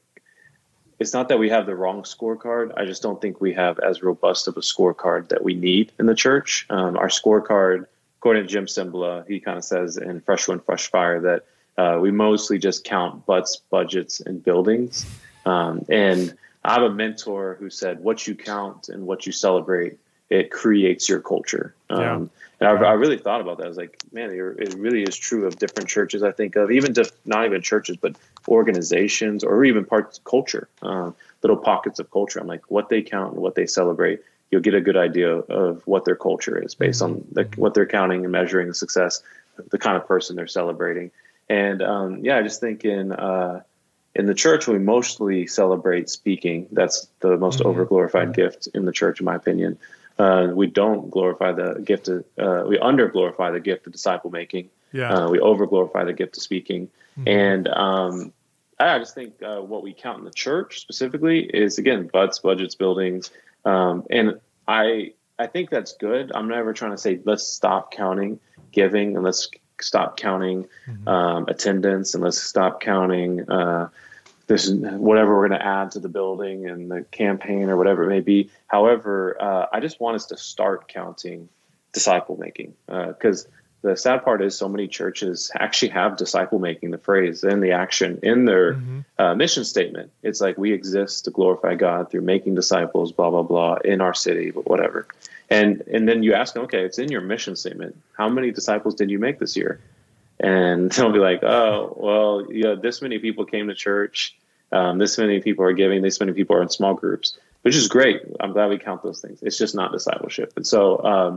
it's not that we have the wrong scorecard. I just don't think we have as robust of a scorecard that we need in the church. Um, our scorecard, according to Jim Cymbala, he kind of says in Fresh Wind, Fresh Fire that Uh, we mostly just count butts, budgets, and buildings. Um, and I have a mentor who said, what you count and what you celebrate it creates your culture. Yeah. Um, and I, I really thought about that. I was like, man, it really is true of different churches. I think of even just not even churches, but organizations or even parts of culture, um, little pockets of culture. I'm like, what they count and what they celebrate, you'll get a good idea of what their culture is based mm-hmm. on the, what they're counting and measuring the success, the kind of person they're celebrating. And um, yeah, I just think in uh, in the church, we mostly celebrate speaking. That's the most mm-hmm. over-glorified mm-hmm. gift in the church, in my opinion. Uh, we don't glorify the gift of, uh, we under-glorify the gift of disciple making. Yeah. Uh, we over-glorify the gift of speaking. Mm-hmm. And um, I just think uh, what we count in the church specifically is, again, butts, budgets, buildings. Um, and I I think that's good. I'm never trying to say, let's stop counting giving and let's stop counting mm-hmm. um, attendance and let's stop counting uh, this whatever we're going to add to the building and the campaign or whatever it may be. However, uh, I just want us to start counting disciple making because uh, the sad part is so many churches actually have disciple making, the phrase and the action in their mm-hmm. uh, mission statement. It's like we exist to glorify God through making disciples, blah, blah, blah, in our city, but whatever. And and then you ask them, okay, it's in your mission statement. How many disciples did you make this year? And they'll be like, oh, well, you know, this many people came to church. Um, this many people are giving. This many people are in small groups, which is great. I'm glad we count those things. It's just not discipleship. And so, um,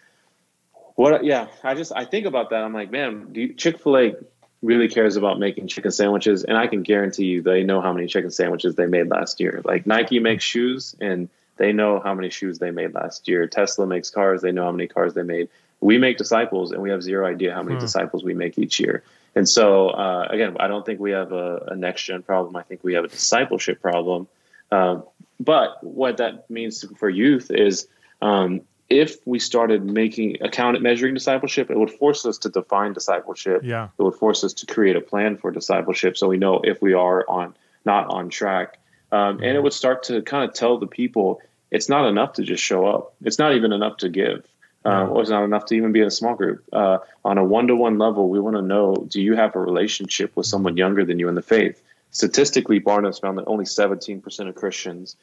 what? Yeah, I just I think about that. I'm like, man, do you, Chick-fil-A really cares about making chicken sandwiches, and I can guarantee you they know how many chicken sandwiches they made last year. Like Nike makes shoes, and they know how many shoes they made last year. Tesla makes cars. They know how many cars they made. We make disciples, and we have zero idea how many hmm. disciples we make each year. And so, uh, again, I don't think we have a, a next-gen problem. I think we have a discipleship problem. Um, but what that means for youth is um, if we started making account at measuring discipleship, it would force us to define discipleship. Yeah. It would force us to create a plan for discipleship so we know if we are on not on track. Um, and it would start to kind of tell the people it's not enough to just show up. It's not even enough to give. Uh, or it's not enough to even be in a small group. Uh, on a one-to-one level, we want to know, do you have a relationship with someone younger than you in the faith? Statistically, Barna's found that only seventeen percent of Christians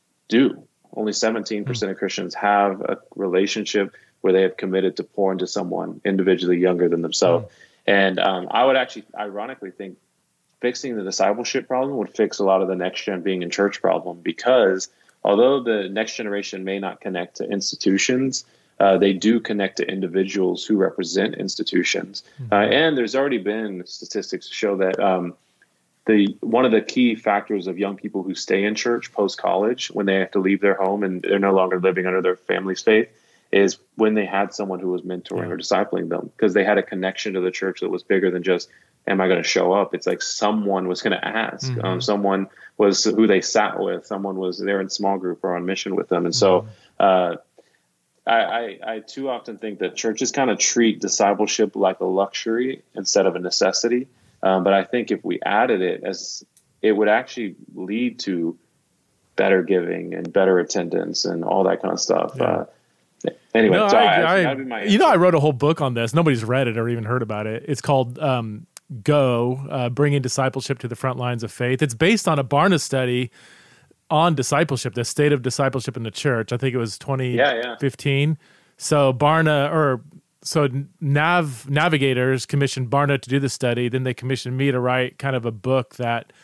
do. Only seventeen percent of Christians have a relationship where they have committed to pour into someone individually younger than themselves. And um, I would actually, ironically, think fixing the discipleship problem would fix a lot of the next gen being in church problem, because although the next generation may not connect to institutions, uh, they do connect to individuals who represent institutions. Mm-hmm. Uh, and there's already been statistics to show that um, the one of the key factors of young people who stay in church post-college when they have to leave their home and they're no longer living under their family's faith is when they had someone who was mentoring yeah. or discipling them, because they had a connection to the church that was bigger than just, am I going to show up? It's like someone was going to ask. Mm-hmm. Um, someone was who they sat with. Someone was there in small group or on mission with them. And so uh, I, I, I too often think that churches kind of treat discipleship like a luxury instead of a necessity. Um, but I think if we added it, as it would actually lead to better giving and better attendance and all that kind of stuff. Yeah. Uh, anyway, no, so I, I, I, that'd be my you know, I wrote a whole book on this. Nobody's read it or even heard about it. It's called um, Go, uh, Bringing Discipleship to the Front Lines of Faith. It's based on a Barna study on discipleship, the state of discipleship in the church. I think it was twenty fifteen. Yeah, yeah. So Barna, or so Nav Navigators commissioned Barna to do the study. Then they commissioned me to write kind of a book that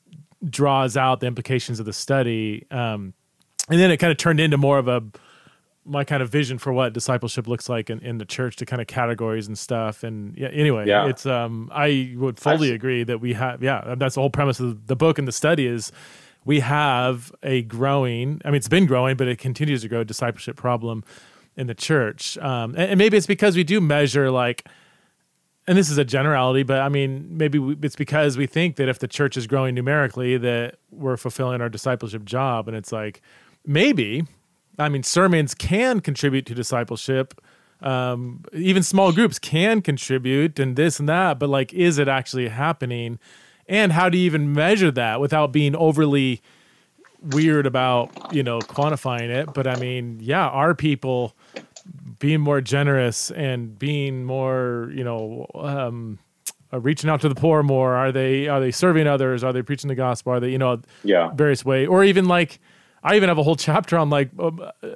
draws out the implications of the study. Um, and then it kind of turned into more of a my kind of vision for what discipleship looks like in, in the church, to kind of categories and stuff. And yeah, anyway, yeah. it's, um, I would fully agree that we have, yeah, that's the whole premise of the book and the study is we have a growing, I mean, it's been growing, but it continues to grow, discipleship problem in the church. Um, and, and maybe it's because we do measure like, and this is a generality, but I mean, maybe we, it's because we think that if the church is growing numerically, that we're fulfilling our discipleship job. And it's like, maybe, I mean, sermons can contribute to discipleship. Um, even small groups can contribute and this and that, but like, is it actually happening? And how do you even measure that without being overly weird about, you know, quantifying it? But I mean, yeah, are people being more generous and being more, you know, um, uh, reaching out to the poor more? Are they, are they serving others? Are they preaching the gospel? Are they, you know, yeah. various ways? Or even like, I even have a whole chapter on like uh,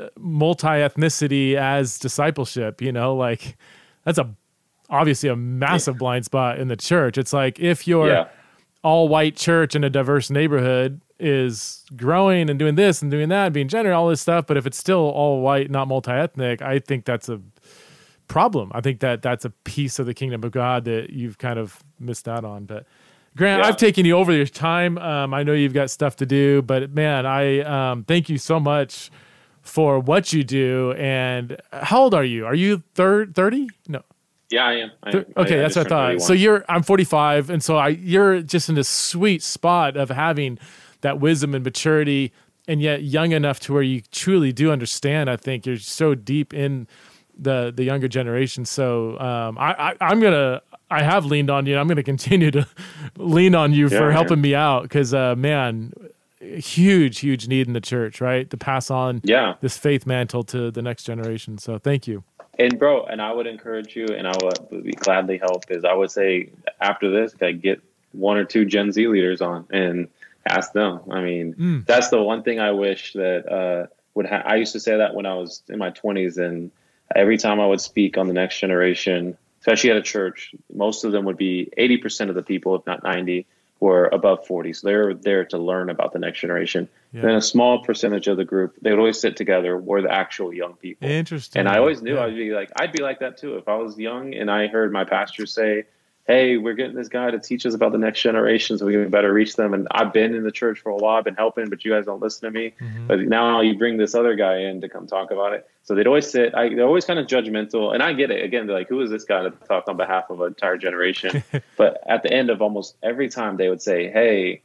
multi-ethnicity as discipleship, you know, like that's a obviously a massive yeah. blind spot in the church. It's like if your yeah. all white church in a diverse neighborhood is growing and doing this and doing that and being gender, all this stuff, but if it's still all white, not multi-ethnic, I think that's a problem. I think that that's a piece of the kingdom of God that you've kind of missed out on. But Grant, yeah. I've taken you over your time. Um, I know you've got stuff to do, but man, I um, thank you so much for what you do. And how old are you? Are you thirty? No. Yeah, I am. I am. Okay, I, that's I what I thought. thirty-one. So you're, I'm forty-five, and so I, you're just in this sweet spot of having that wisdom and maturity, and yet young enough to where you truly do understand. I think you're so deep in the the younger generation. So um, I, I I'm gonna. I have leaned on you. And I'm going to continue to lean on you yeah, for helping yeah. me out because, uh, man, huge, huge need in the church, right? To pass on yeah. this faith mantle to the next generation. So thank you. And bro, and I would encourage you, and I would gladly help. Is I would say after this, like get one or two Gen Z leaders on and ask them. I mean, mm. that's the one thing I wish that uh, would. Ha- I used to say that when I was in my twenties, and every time I would speak on the next generation, especially at a church, most of them would be eighty percent of the people, if not ninety, were above forty. So they're there to learn about the next generation. Yeah. Then a small percentage of the group, they would always sit together, were the actual young people. Interesting. And I always knew yeah. I'd be like, I'd be like that too. If I was young and I heard my pastor say, hey, we're getting this guy to teach us about the next generation so we can better reach them. And I've been in the church for a while, I've been helping, but you guys don't listen to me. Mm-hmm. But now you bring this other guy in to come talk about it. So they'd always sit, I, they're always kind of judgmental. And I get it. Again, they're like, who is this guy to talk on behalf of an entire generation? But at the end of almost every time they would say, hey,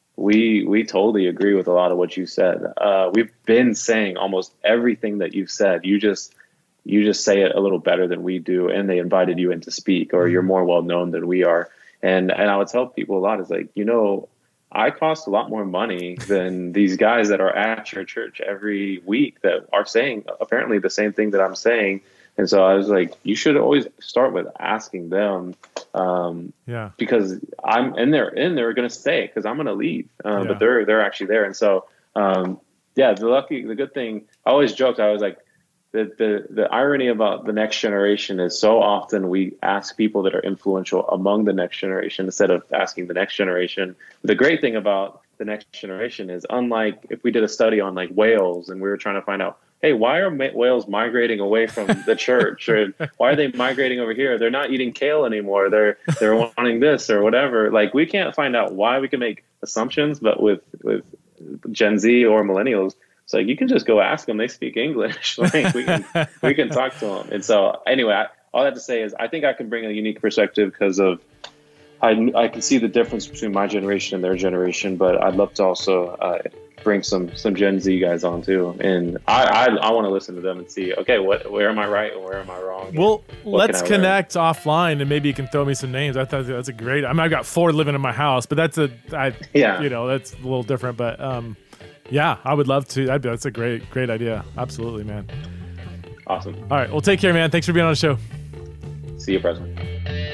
we we totally agree with a lot of what you said. Uh, we've been saying almost everything that you've said. You just you just say it a little better than we do, and they invited you in to speak, or you're more well known than we are. And and I would tell people a lot is like, you know, I cost a lot more money than these guys that are at your church every week that are saying apparently the same thing that I'm saying. And so I was like, you should always start with asking them, um, yeah, because I'm and they're and they're going to stay because I'm going to leave, uh, yeah. but they're they're actually there. And so, um, yeah, the lucky, the good thing. I always joked. I was like, the the the irony about the next generation is so often we ask people that are influential among the next generation instead of asking the next generation. The great thing about the next generation is, unlike if we did a study on like whales and we were trying to find out, hey, why are whales migrating away from the church, or why are they migrating over here? They're not eating kale anymore. They're they're wanting this or whatever. Like, we can't find out why. We can make assumptions, but with with Gen Z or millennials, it's like you can just go ask them. They speak English. Like we can we can talk to them. And so anyway, I, all that to say is I think I can bring a unique perspective because of I I can see the difference between my generation and their generation, but I'd love to also uh, bring some some Gen Z guys on too, and I I, I want to listen to them and see, okay, what where am I right and where am I wrong? Well, let's connect learn? offline, and maybe you can throw me some names. I thought that's a great. I mean, I've got four living in my house, but that's a I yeah, you know, that's a little different. But um, yeah, I would love to. I'd, that's a great great idea. Absolutely, man. Awesome. All right, well, take care, man. Thanks for being on the show. See you, President.